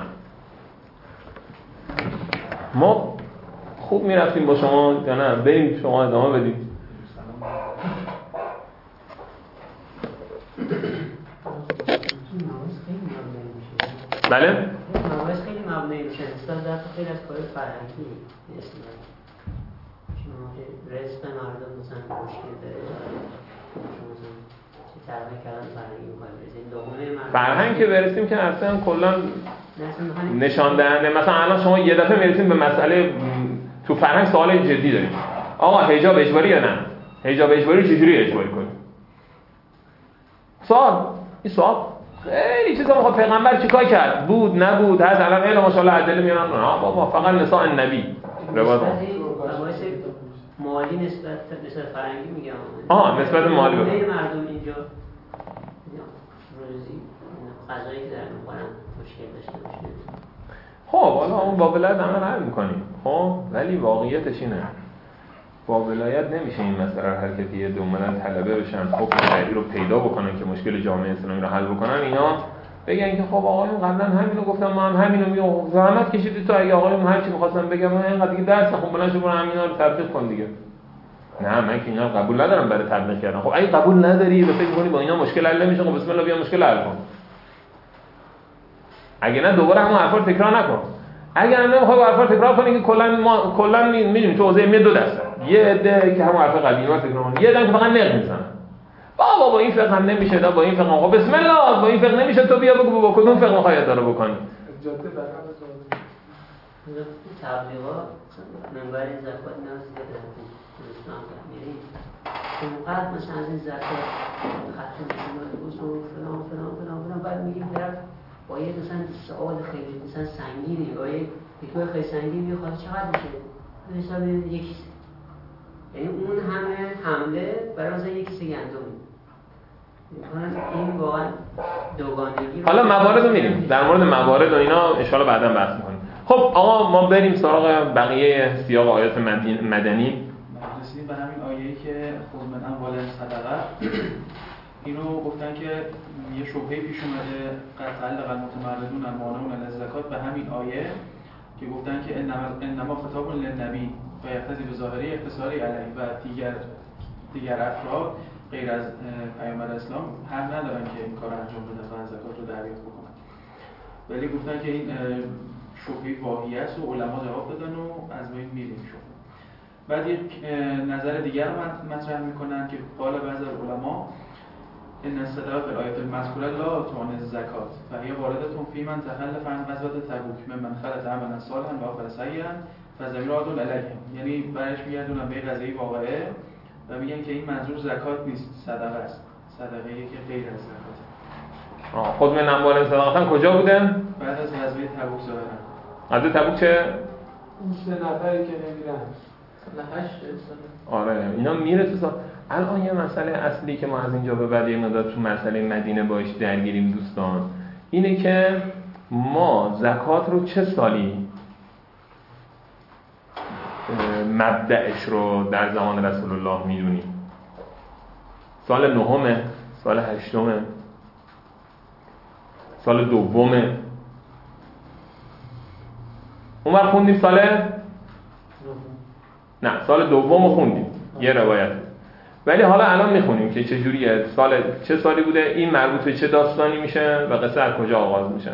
ما خوب میرفتیم با شما یا نه؟ بریم شما ادامه بدید. بله؟ نمایش خیلی مبنی میشه. استاد در خیلی از کار فرهنگی اسلام. شما که رزق مردم مثلا مشکل داره. شما مثلا چه تربیت کردن فرهنگی می‌خواید برسید. دومه فرهنگ که برسیم که اصلا کلا نشان دهنده. مثلا الان شما یه دفعه میرسیم به مسئله تو فرهنگ سوال جدی داریم. آقا حجاب اجباری یا نه؟ حجاب اجباری رو چجوری اجباری کنیم؟ این سوال خیلی چیزا میخواد پیغمبر چیکار کرد، بود نبود، هست الان علم ماشاءالله ادله میارن، نه بابا فقط نساء النبی روایت مالی نسبت فرنگی میگم. نسبت مالی مردم اینجا روزی غذایی که دارن میخورن مشکل داشته باشه. خب حالا اون با ولایت همه حل میکنیم، خب ولی واقعیتش اینه با ولایت نمیشه این مسئله حرکتی دومنن طلبه بشن، حکم شرعی رو پیدا بکنن که مشکل جامعه اسلامی رو حل بکنن، اینا بگن که خب آقایون قبلا همینو گفتم، ما هم همینو میگم، زحمت کشیدی تو، اگه آقایون هر چی می‌خواستن بگم من اینقدر دیگه درس خب بلند شو برو همینا رو تبلیغ کن دیگه. نه من که اینا رو قبول ندارم برای تبلیغ کردن. خب اگه قبول نداری و فکر کنی با اینا مشکل حل نمیشه، خب بسم الله بیا مشکل حل کن. اگه نه دوباره همون حرفا رو تکرار نکن. اگر نمیخوای حرفا رو تکرار کنی که کلا میدونی تو حوزه علمی دو دسته، یه عده که همون حرفا قدیمی رو تکرار می‌کنن، یه عده که فقط نق میزنن. با این فقه هم نمیشه، با این فقه خب بسم الله، با این فقه نمیشه تو بیا بگو با کدوم فقه می‌خوای اداره بکنی. تبلیغات منبر زکات نزدیک اسلام میریم اونقدر مثلا از این زکات خط بزرگ فلان بعد میگیم طرف با یه مثلا سوال خیلی مثلا سنگینی با یه فکر خیلی سنگین میخواد چقدر میشه به حساب یکی، یعنی اون همه حمله برای مثلا یک کیسه گندم. این واقعا دوگانگی. حالا موارد رو میریم در مورد موارد و اینا ان شاءالله بعدا بحث می‌کنیم. خب آقا ما بریم سراغ بقیه سیاق آیات مدنی. رسیدیم به همین آیه‌ای که خود من اموال صدقه، اینو گفتن که یه شبهه پیش اومده قد تعلق المتمردون المانعون للزکات به همین آیه که گفتن که انما خطاب للنبی و یقتضی به ظاهری اقتصاری علیه و دیگر افراد غیر از پیامبر اسلام هم ندارن که این کار انجام بدن و زکات رو دریافت بکنن، ولی گفتن که این شبهه واهی است و علما جواب دادن و از بین میریم شد. بعد یک نظر دیگر رو مطرح میکنن که قال بعض العلماء ان الصدقه فی الآیه المذکوره لا تعن الزکات فهي وارده فی من تخلف عن غزوه تبوک ممن خلط عملا صالحا و آخر سیئا فضمیر عادل علیهم، یعنی برش میگردونن به قضیه واقعه و میگن که این منظور زکات نیست، صدقه است، صدقه‌ای که غیر از زکات. خود من اموال صدقه کجا بودن؟ بعد از غزوه تبوک ظاهرا. غزوه تبوک چه؟ اون سه نفری که نمیرن. آره اینا میره تو الان یه مسئله اصلی که ما از اینجا به بعد یه مقدار تو مسئله مدینه باش درگیریم دوستان اینه که ما زکات رو چه سالی مبدأش رو در زمان رسول الله میدونیم؟ سال نهمه؟ سال هشتمه؟ سال دومه؟ اون وقت خوندیم سال نه سال دوم خوندیم یه روایت، ولی حالا الان میخونیم که چه جوریه، چه سالی بوده، این مربوط به چه داستانی میشه و قصه از کجا آغاز میشه.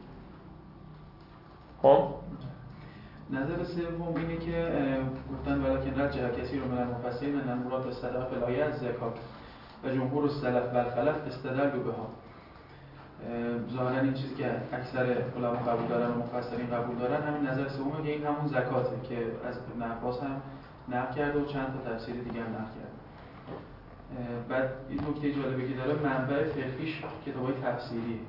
خب نظر سوم اینه که گفتن ولکن رجع کسی رو من المفسرین ان المراد بالصدقه فی الآیه از زکات و جمهور السلف و الخلف استدلوا بها. ظاهرا این چیزی که اکثر علما قبول دارن و مفسرین قبول دارن همین نظر سومه که این همون زکاته که از ابن عباس هم نقل کرده و چند تا تفسیر دیگه هم نقل کرده. بعد این نکته جالبی که داره منبع فقهیش کتابای تفسیری.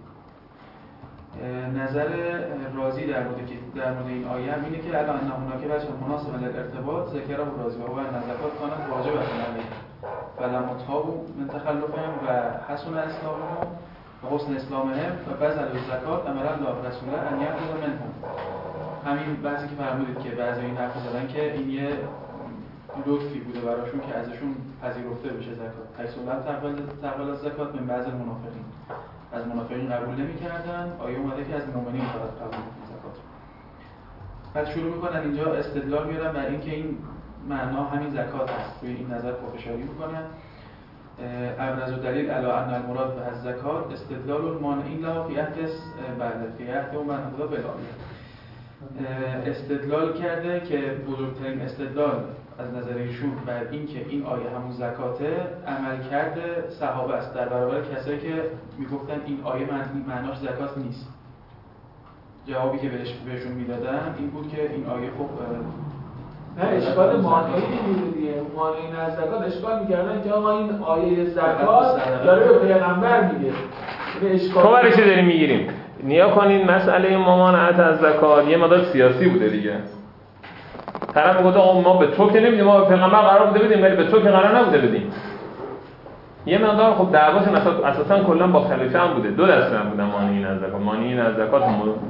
نظر رازی در مورد این آیه هم اینه که الان هناك وجه مناسب للارتباط ذکره رازی و هو ان زکات کانت واجبه علیه فلما تابوا من تخلفهم و حسن اسلامهم و حسن اسلامهم و بذلوا الزکات امر الله رسوله ان یأخذ منهم. همین بحثی که فرمودید که بعضی این حرف زدن که این یه لطفی بوده براشون که ازشون پذیرفته بشه زکات. حیث لم تقبل الزکات من بعض المنافقین، از منافقین قبول نمی‌کردن، آیه اومده که از مؤمنین فقط قبول می‌کنن زکات. بعد شروع می‌کنن اینجا استدلال میارن بر اینکه این معنا همین زکات است. روی این نظر پافشاری می‌کنن. ابرز دلیل علی ان المراد به الزکات استدلال المانعین له فی عهد فی عهد و من خدا بالآیه. استدلال کرده که بزرگترین استدلال از نظر ایشون بر این که این آیه همون زکاته عمل کرده صحابه است در برابر کسایی که میگفتن این آیه معناش زکات نیست. جوابی که بهشون میدادن این بود که این آیه خب نه اشکال مانعی نمیده دیگه. مانعی از زکات اشکال میکردن که آقا این آیه زکات داره به پیغمبر میگه. تو برای چی داریم میگیریم؟ نیا کنین مسئله ممانعت از زکات یه مدار سیاسی بوده دیگه. طرف میگه آقا ما به تو که نمیدیم، ما به پیغمبر قرار بوده بدیم ولی به تو که قرار نبوده بدیم. یه مقدار خب دعواشون اساسا کلا با خلیفه هم بوده. دو دسته هم بودن مانعین از زکات. مانعین از زکات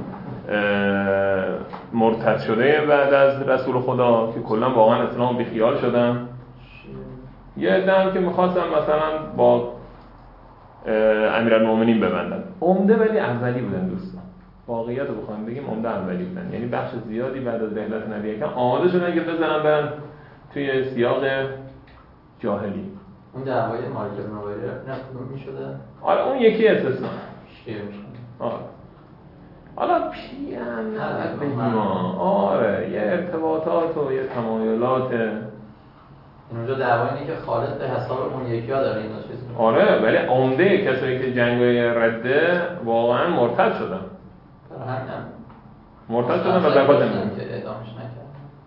مرتد شده بعد از رسول خدا که کلا واقعا اسلام بیخیال شدن. یه عده هم که می‌خواستن مثلا با امیرالمومنین ببندن. عمده ولی اولی بودن دوستان. واقعیت رو بخوایم بگیم عمده اولی بودن. یعنی بخش زیادی بعد از رحلت نبی اکرم آماده شدن که بزنن برن توی سیاق جاهلی. اون دعوای مالک بن نویره نفهم می‌شده. آره اون یکی استثنا. شیعه میشه. آره. حالا پیان بگیم آره یه ارتباطات و یه تمایلات. اونجا دعوا اینه که خالد به حساب اون یکی‌ها داره اینا چیز می‌کنه. آره ولی عمده کسایی که جنگ‌های رده واقعا مرتد شدن. برای همین مرتد شدن و زکات نمیدن که اعدامش نکردن.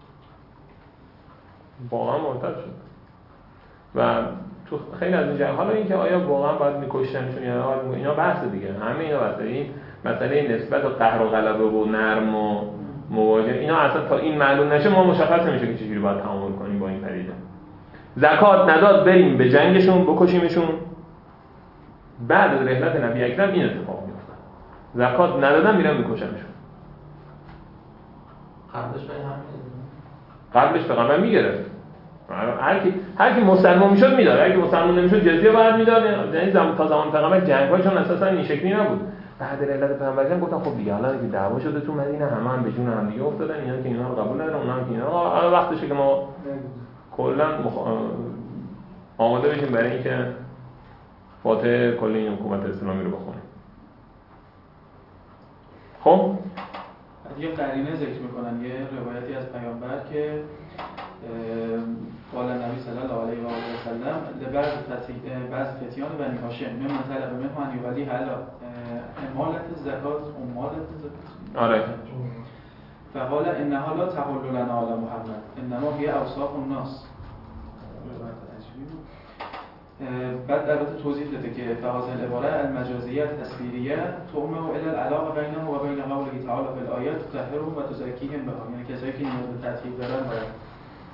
واقعا مرتد شدن. و تو خیلی از این جنگ حالا اینکه آیا واقعا باید می‌کشتنشون یا اینا بحث دیگه. همه اینا بحث این مسئله نسبت و قهر و غلبه و نرم و مواجهه اینا اصلا تا این معلوم نشه ما مشخص نمیشه که چجوری باید تعامل کنیم با این پدیده. زکات نداد بریم به جنگشون بکشیمشون. بعد از رحلت نبی اکرم این اتفاق میفته. زکات ندادن میرن میکشنشون. قبلش پیغمبر میگرفت. هر کی مسلمان میشد میداد، هر کی مسلمان نمیشد جزیه باید میداد. یعنی تا زمان پیغمبر جنگ‌هاشون اساسا این شکلی نبود. بعد رحلت پیغمبر گفتن خب دیگه الان که دعوا شده تو مدینه هم به جون هم دیگه افتادن، اینا که اینا رو قبول ندارن، اونها هم که اینا الان وقتشه که ما کلا آماده بشیم برای اینکه فاتحه کل این حکومت اسلامی رو بخونیم. خب یه قرینه ذکر میکنن یه روایتی از پیامبر که قال نبی صلی الله علیه و آله و سلم لبعض فتیان بنی هاشم ممن طلب منه ان یولی حل امالت زکات آره فقال انها لا تحل لنا علی محمد انما هي اوصاف الناس. بعد البته توضیح داده که فهذه العباره المجازیه التصویریه تؤمن الى العلاقه بینه و بین قوله تعالی فی الآیات تطهرهم و تزکیهم بها. یعنی کسایی که نیاز به تطهیر دارن باید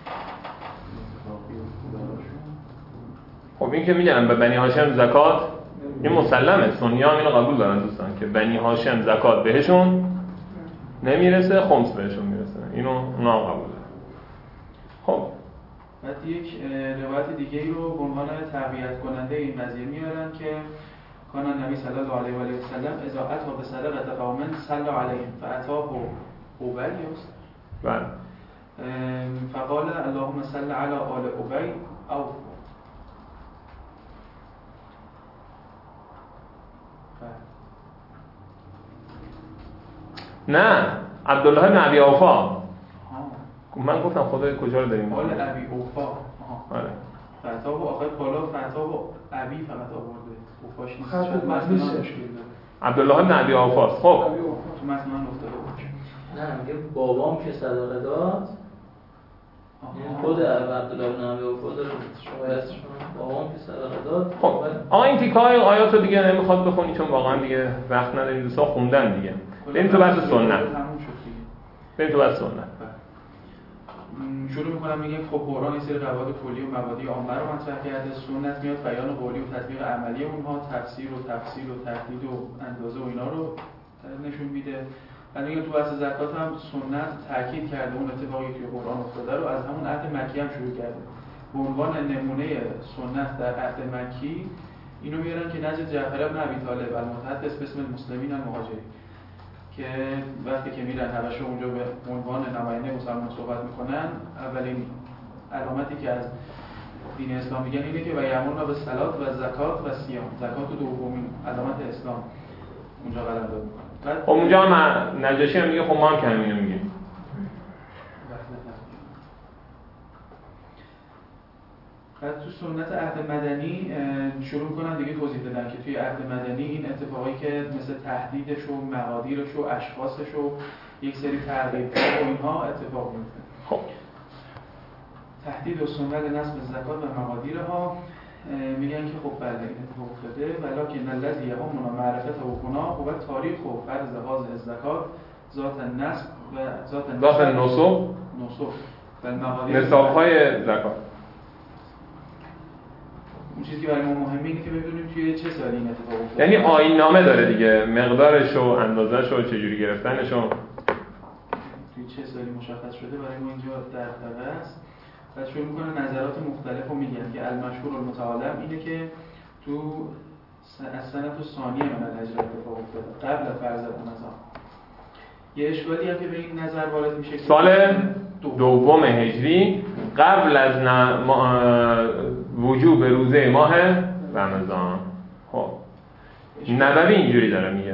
خب این که میگن به بنی هاشم زکات این مسلمه، سنی ها اینو قبول دارن دوستان که بنی هاشم زکات بهشون نمیرسه، خمس بهشون میرسه. اینو اونا قبول دارن. خب بعد یک روایت دیگه ای رو به عنوان تقویت کننده این قضیه میارن که کان نبی صلی الله علیه و آله و سلم اذا اتى بصدقه قوم صلى علیهم فاتاه ابی بله فقال اللهم صل على آل ابی او نه عبدالله بن ابی اوفا. من گفتم خدای کجا رو داریم؟ آل ابی اوفا. آره. فتا و آخر بالا فتا و ابی فقط آورده. اوفاش نیست. خب معنی مشکل داره. عبدالله بن ابی اوفا. خب تو متن من افتاده بود. نه میگه بابام که صدقه داد. خود عبدالله بن ابی اوفا داره شایعش بابام که صدقه داد. خب آقا این تیکای آیات رو دیگه نمیخواد بخونی چون واقعا دیگه وقت نداریم. دوستا خوندن دیگه. بریم تو بحث سنت. بریم تو بحث سنت. شروع میکنم میگه خب قرآن این سری قواعد کلی و مبادی عامه رو مطرح کرده. سنت میاد بیان قولی و تطبیق عملی اونها، تفسیر و تفصیل و تحدید و اندازه و اینا رو نشون میده. بعد میگه تو بحث زکات هم سنت تاکید کرده اون اتفاقی که قرآن افتاده رو از همون عهد مکی هم شروع کرده. به عنوان نمونه سنت در عهد مکی اینو میارن که نزد جعفر بن ابی طالب المتحدث باسم المسلمین المهاجرین که وقتی که میرن حبشه اونجا به عنوان نماینده مسلمان صحبت میکنن، اولین علامتی که از دین اسلام میگن اینه که و یامرون به صلات و زکات و صیام. زکات دومین علامت اسلام اونجا قلمداد میکنن. خب اونجا نجاشی هم میگه خب ما هم که همینو میگیم. بعد تو سنت عهد مدنی شروع کنن دیگه توضیح دادن که توی عهد مدنی این اتفاقایی که مثل تهدیدش و مقادیرش و اشخاصش و یک سری تغییرات و اینها اتفاق میفته. خب تهدید و سنت نصب زکات و مقادیرها. میگن که خب بله این اتفاق افتاده ولکن الذی یهمنا معرفته و گناه و تاریخ و فرض حاضر زکات ذات نصب و ذات نصب و المقادیر نصاب‌های زکات. اون چیزی که برای ما مهمه اینه که ببینیم توی چه سالی این اتفاق افتاده. یعنی آیین نامه داره دیگه، مقدارش و اندازه‌ش و چجوری گرفتنش و توی چه سالی مشخص شده برای ما اینجا دغدغه است. بعد شروع میکنه نظرات مختلف رو میگن که المشهور المتعالم اینه که تو سنت و ثانیه من الهجره اتفاق افتاده قبل فرض رمضان. یه اشکالی هم که به این نظر وارد میشه سال دوم هجری قبل از وجوب روزه ماه رمضان. خب نبوی اینجوری داره میگه.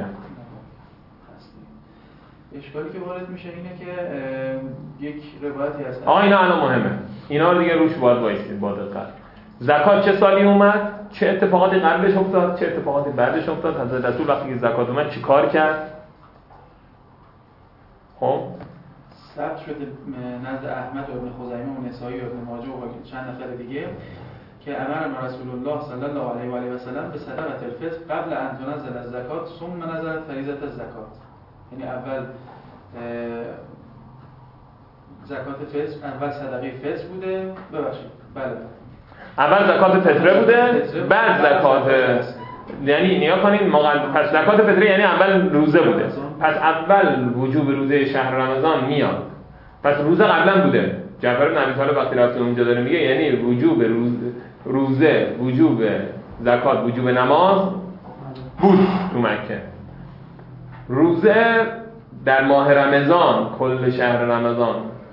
اشکالی که وارد میشه اینه که یک روایتی هست. اینا الان مهمه. اینا رو دیگه روش باید وایسید با دقت. زکات چه سالی اومد؟ چه اتفاقاتی قبلش افتاد؟ چه اتفاقاتی بعدش افتاد؟ حضرت رسول وقتی که زکات اومد چیکار کرد؟ خب ثبت شده نزد احمد و ابن خزیمه و نسائی و ابن ماجه و چند نفر دیگه که امر رسول الله صلی الله علیه و آله و سلم به صدقه الفطر قبل ان تنزل الزکات ثم نزلت فریضه الزکات. یعنی اول زکات فطر، اول صدقه فطر بوده، ببخشید بله اول زکات فطره بوده بعد زکات، یعنی نیا کنید پس زکات فطره یعنی اول روزه بوده، پس اول وجوب روزه شهر رمضان میاد، پس روزه قبلا بوده. جعفر بن ابی طالب وقتی رفت اونجا داره میگه یعنی وجوب روزه، وجوب زکات، وجوب نماز بود تو مکه. روزه در ماه رمضان کل شهر رمضان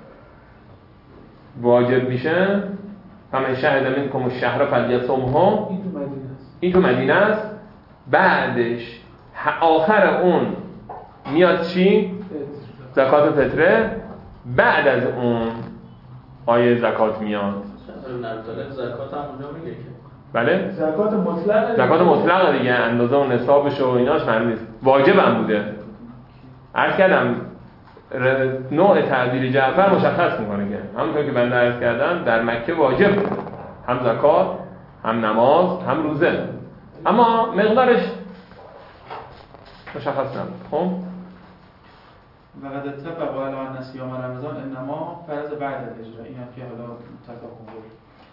واجب میشه. فمن شهد منکم الشهر فلیصمه. این تو مدینه است. بعدش آخر اون میاد چی؟ زکات فطره. بعد از اون آیه زکات میاد. زکات هم اونجا میگه که بله؟ زکات مطلقه. زکات مطلقه دیگه، اندازه و نصابش و ایناش معلوم نیست. واجب هم بوده. عرض کردم نوع تعبیر جعفر مشخص میکنه که همونطور که بنده عرض کردم در مکه واجب بود، هم زکات، هم نماز، هم روزه، اما مقدارش مشخص نبود. خب وقد اتفق علی ان صیام رمضان انما فرض بعد الهجره. این هم که حالا تفاهم بود.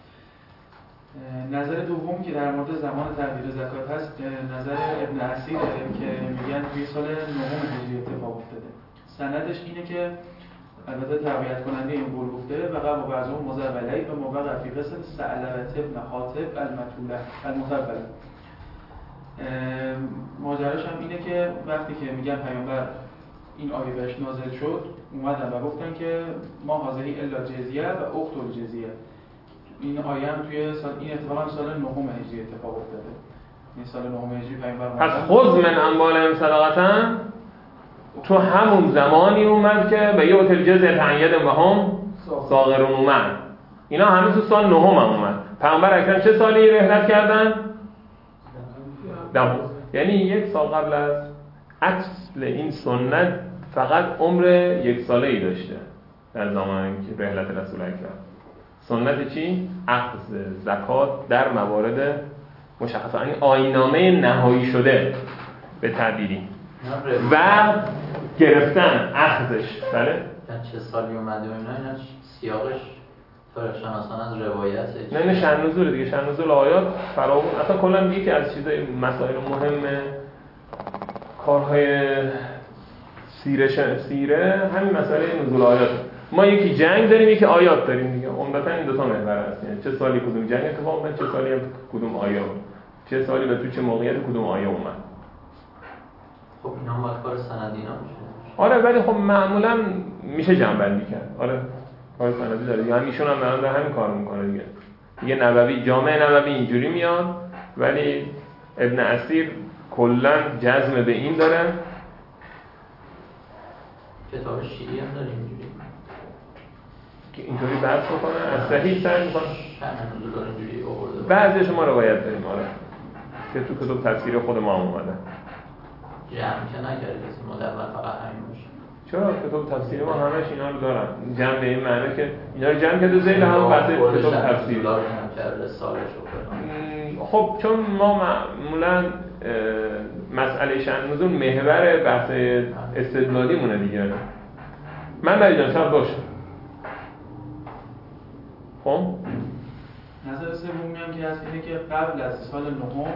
نظر دوم که در مورد زمان تعبیر زکات هست نظر ابن اسیر که میگن توی سال 9 هجری اتفاق افتاده. سندش اینه که البته تقویت کننده این قول گفته و قبل بعضهم مزولی به موقع فی قصه ثعلبه ابن حاطب المطبل. ماجراش هم اینه که وقتی که میگن پیامبر این آیه بهش نازل شد اومدن و گفتن که ما حاضری الا جزیه و اخت الجزیه. این آیه هم توی سال، این اتفاقا سال 9 هجری اتفاق افتاده. این سال 9 هجری پیامبر پس خذ من اموالهم صدقه تو همون زمانی اومد که به یه هتل جزء تنید و هم صاغرون اومد. اینا همه تو سال 9 هم اومد. پیامبر اکرم چه سالی رحلت کردن؟ 10. یعنی 1 سال قبل از اصل این سنت فقط عمر 1 ساله‌ای داشته در زمانی که رحلت رسول اکرم. سنت چی؟ اخذ زکات در موارد مشخصه، یعنی آیین‌نامه نهایی شده به تعبیری و گرفتن اخذش. بله چه سالی اومده و اینا سیاقش تاریخ شناسان از روایته. نه شأن نزول دیگه، شأن نزول آیات فراوون. اصلا کلا یکی از چیزای مسائل مهم کارهای سیره همین مسئله نزول آیات. ما یکی جنگ داریم یکی آیات داریم دیگه. عمدتاً این دو تا محور هست. یعنی چه سالی کدوم جنگ اتفاق افتاد، چه سالی کدوم آیه، چه سالی به تو چه موقعیت کدوم آیه اومد. خب اینا هم کار سندی اینا میشه. آره ولی خب معمولاً میشه جمع بندی کرد. آره کار سندی داره. یا همیشون هم دارن همین کارو میکنه دیگه. دیگه نبوی، جامع نبوی اینجوری میاد، ولی ابن اسیر کلاً جزم به این داره. کتاب شیعی هم داره اینجوری که اینطوری بحث بکنه، از صحیح سعی میکنه. اینجوری بعضی شما روایت داریم آره که تو کتب تفسیر خود ما هم اومده. جمع که نکرده کسی مدول فقط همین باشه. چرا کتاب تفسیری ما همش اینا رو دارن، جمع به این معنی که اینا رو جمع کرده زیر هم بحث کتاب تفسیری. خب چون ما معمولا مسئله شأن نزول محور بحث استدلالی مونه دیگه. من نمیدونم شاید باشه. خب نظر سومی هم که هست اینه که قبل از سال نهم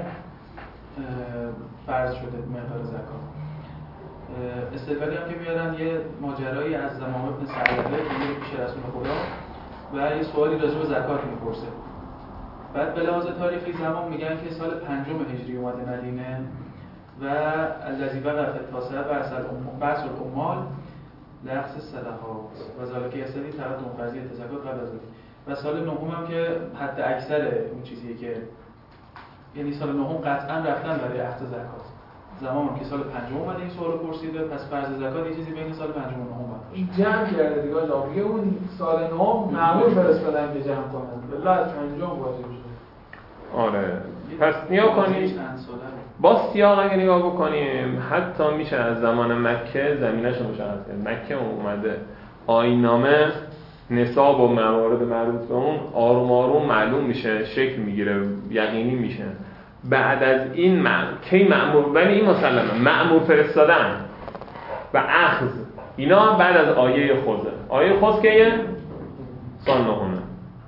فرض شده مقدار زکات. استدلالی هم که میارن یه ماجرایی از زمان ابن سعیده که پیش رسول خدا و یه سوالی راجع به زکات میپرسه. بعد به لحاظ تاریخی زمان میگن که سال 5 هجری اومده مدینه و الذی وقع فی التاسع بعث العمال لخص صدقات و ذالک یستدی تقدم فرضیه زکات قبل از و سال نهم هم که حد اکثر اون چیزیه که یعنی سال نهم قطعا رفتن برای اخذ زکات. زمان که سال 5 اومده این سوالو پرسیده، پس فرض زکات یه چیزی بین سال 5 و 9 اومده. این جمع کرده دیگه آقا اون سال 9 معمول فرستادن که جمع کنن. والله از 5 واجب شده. آره. پس نگاه کنید با سیاق اگه نگاه بکنیم حتی میشه از زمان مکه زمینش رو مشخص کرد. مکه اومده آیین‌نامه نصاب و موارد مربوط به اون آروم آروم معلوم میشه، شکل میگیره، یقینی میشه. بعد از این کی مأمور، ولی این مسلمه مأمور فرستادن و اخذ اینا بعد از آیه خوزه. آیه خوز که سال نهمه،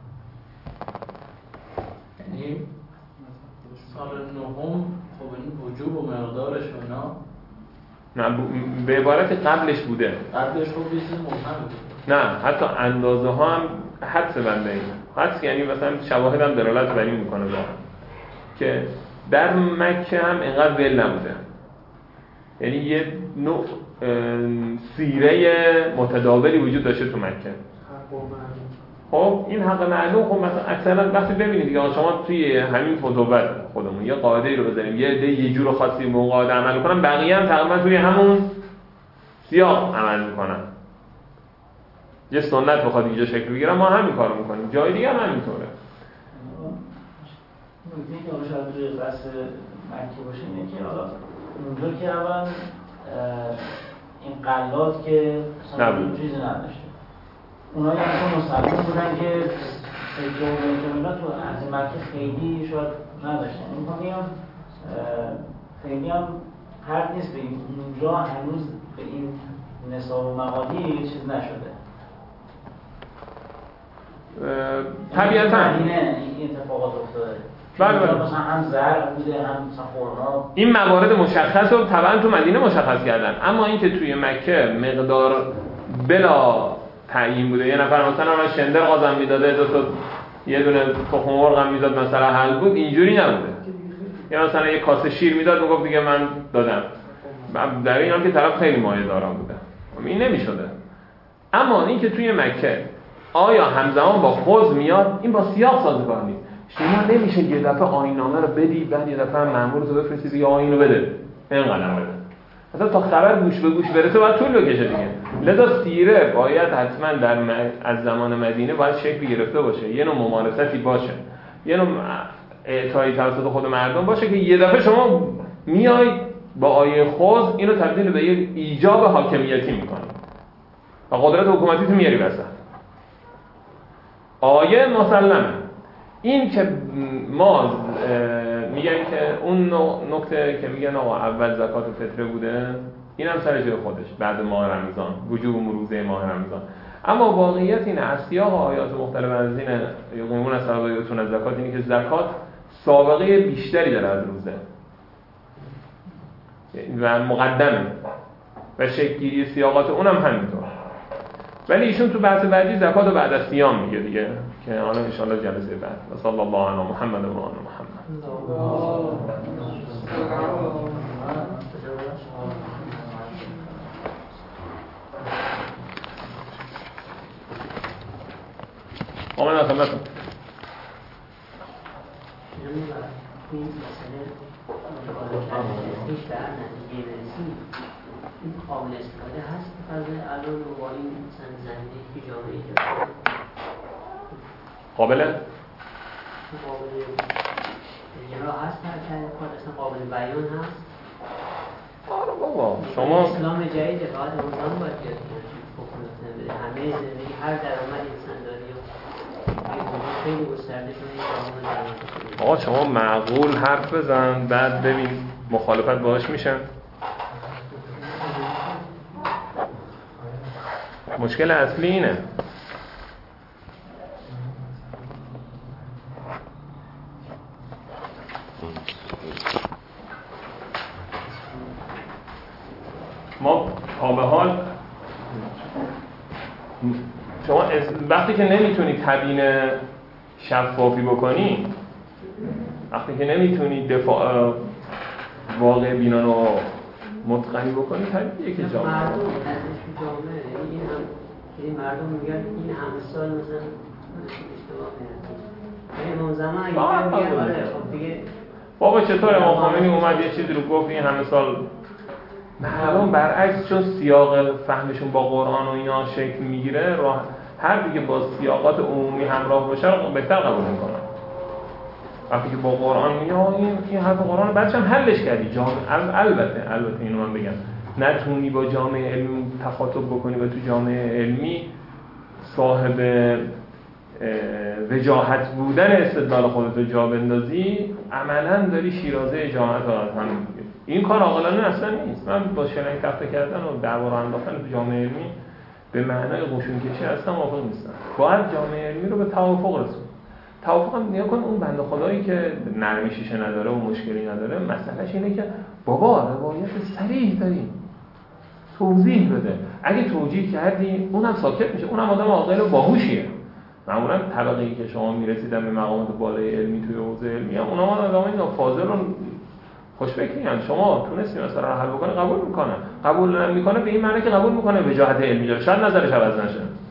یعنی سال نهم خب این وجوب و مقدارش و اینا نه به عبارت قبلش بوده. قبلش خب یه چیز مبهمه. نه حتی اندازه ها هم حدس بنده این حدس، یعنی مثلا شواهد هم دلالت بر این میکنه که در مکه هم اینقدر ول نبوده، یعنی یه نوع سیره متداولی وجود داشته تو مکه. خب این حق معلوم، خب مثلا اکثرا وقتی ببینید دیگه شما توی همین فتوبت خودمون یه قاعده رو بذاریم یه عده یه جور خاصی به اون قاعده عمل کنن، بقیه هم تقریبا توی همون سیاق عمل میکنن. یه سنت بخواد اینجا شکل بگیره ما همین کارو میکنیم، جای دیگه هم همینطوره. نکته که شاید توی بحث مکه باشه اینه که حالا اونجا که اول این قلات که اصلا چیزی نداشته، اونایی هم مسلمان بودن که اینا تو از مکه خیلی شاید نداشتن. این هم خیلی هم حرف نیست بگیم اونجا هنوز به این نصاب و مقادیر چیز نشده. طبیعتاً این اتفاقات افتاده. بله مثلا هم زرع بوده هم مثلا خورما. این موارد مشخص رو طبعا تو مدینه مشخص کردن، اما اینکه توی مکه مقدار بلا تعیین بوده، یه نفر مثلا من شندر قازم میداده، یه دونه تخم مرغ هم میداد مثلا حل بود، اینجوری نبوده. یا مثلا یه کاسه شیر میداد میگفت دیگه من دادم. در این حال که طرف خیلی مایه دارم بوده، این نمیشده. اما اینکه توی مکه آیا همزمان با خوز میاد، این با سیاق سازگار نیست. شما نمیشه یه دفعه آیین‌نامه رو بدی بعد یه دفعه مأمور رو بفرستی یا آیین رو بده اینقدر بده، مثلا تا خبر گوش به گوش برسه باید طول بکشه دیگه. لذا سیره باید حتما از زمان مدینه باید شکل گرفته باشه، یه نوع ممارستی باشه، یه نوع اعطایی توسط خود مردم باشه که یه دفعه شما میای با آیه خوز اینو تبدیل به یه ایجاب حاکمیتی میکنی و قدرت حکومتی تو میاری وسط. آیه مسلمه. این که ما میگن که اون نکته که میگن آقا اول زکات فطره بوده، این هم سر جای خودش بعد ماه رمضان، وجوب روزه ماه رمضان. اما واقعیت اینه از سیاق آیات مختلف از این یقومون از صلواتون از زکات اینه که زکات سابقه بیشتری داره از روزه و مقدمه و شکلی سیاقات اونم همینطور. ولی ایشون تو بحث بعدی زکات رو بعد از صیام میگه دیگه که حالا ان شاءالله جلسه بعد. و صلی الله علی محمد و آل محمد. آمین خدمتتون. این مسئله در نتیجه برسیم این قابل استفاده هست که الان رو با این زمینه که جامعه داره قابل اجرا هست، اصلا قابل بیان هست. آره بابا شما اسلام جدید فقط اون زمان باید بیاد که همه زندگی هر درآمد انسان داری و خیلی گسترده شده این درآمد. آقا شما معقول حرف بزن بعد ببین مخالفت باهاش میشن. مشکل اصلی اینه. ما تا به حال شما وقتی که نمیتونی تبیین شفافی بکنی، وقتی که نمیتونی دفاع واقع بینانه رو متقنی بکنی، طبیعیه که جامعه مردم جامعه این مردم میگن این همه سال مثلا اشتباه میاد. اون زمان اگه میگن آره خب دیگه بابا چطور امام خمینی اومد یه چیزی رو گفت این همه سال مردم برعکس چون سیاق فهمشون با قرآن و اینا شکل میگیره هر دیگه با سیاقات عمومی همراه باشه رو بهتر قبول میکنن. وقتی که با قرآن میگه این حرف قرآن بعدش هم حلش کردی البته اینو من بگم نتونی با جامعه علمی تخاطب بکنی و تو جامعه علمی صاحب وجاهت بودن استدلال خودت رو جا بندازی، عملاً داری شیرازه جامعه رو از هم میگیری. این کار عاقلانه اصلا نیست. من با شلنگ تخته کردن و دعوا رو انداختن تو جامعه علمی به معنای قشون کشی اصلا موافق نیستم. باید جامعه علمی رو به توافق رسون. توافق هم نیا کن اون بنده خدایی که نرمی شیشه نداره و مشکلی نداره، مسئلهش اینه که بابا روایت صریح داریم، توضیح بده. اگه توجیه کردی اونم ساکت میشه، اونم آدم عاقل و باهوشیه. معمولا طبقه‌ای که شما میرسیدن به مقامات بالای علمی توی حوزه علمی هم اونها آدمای فاضل رو خوشفکرین. شما تونستی مثلا رو حل بکنه قبول میکنه، قبول نمیکنه به این معنی که قبول میکنه وجاهت علمی داره، شاید نظرش عوض نشه.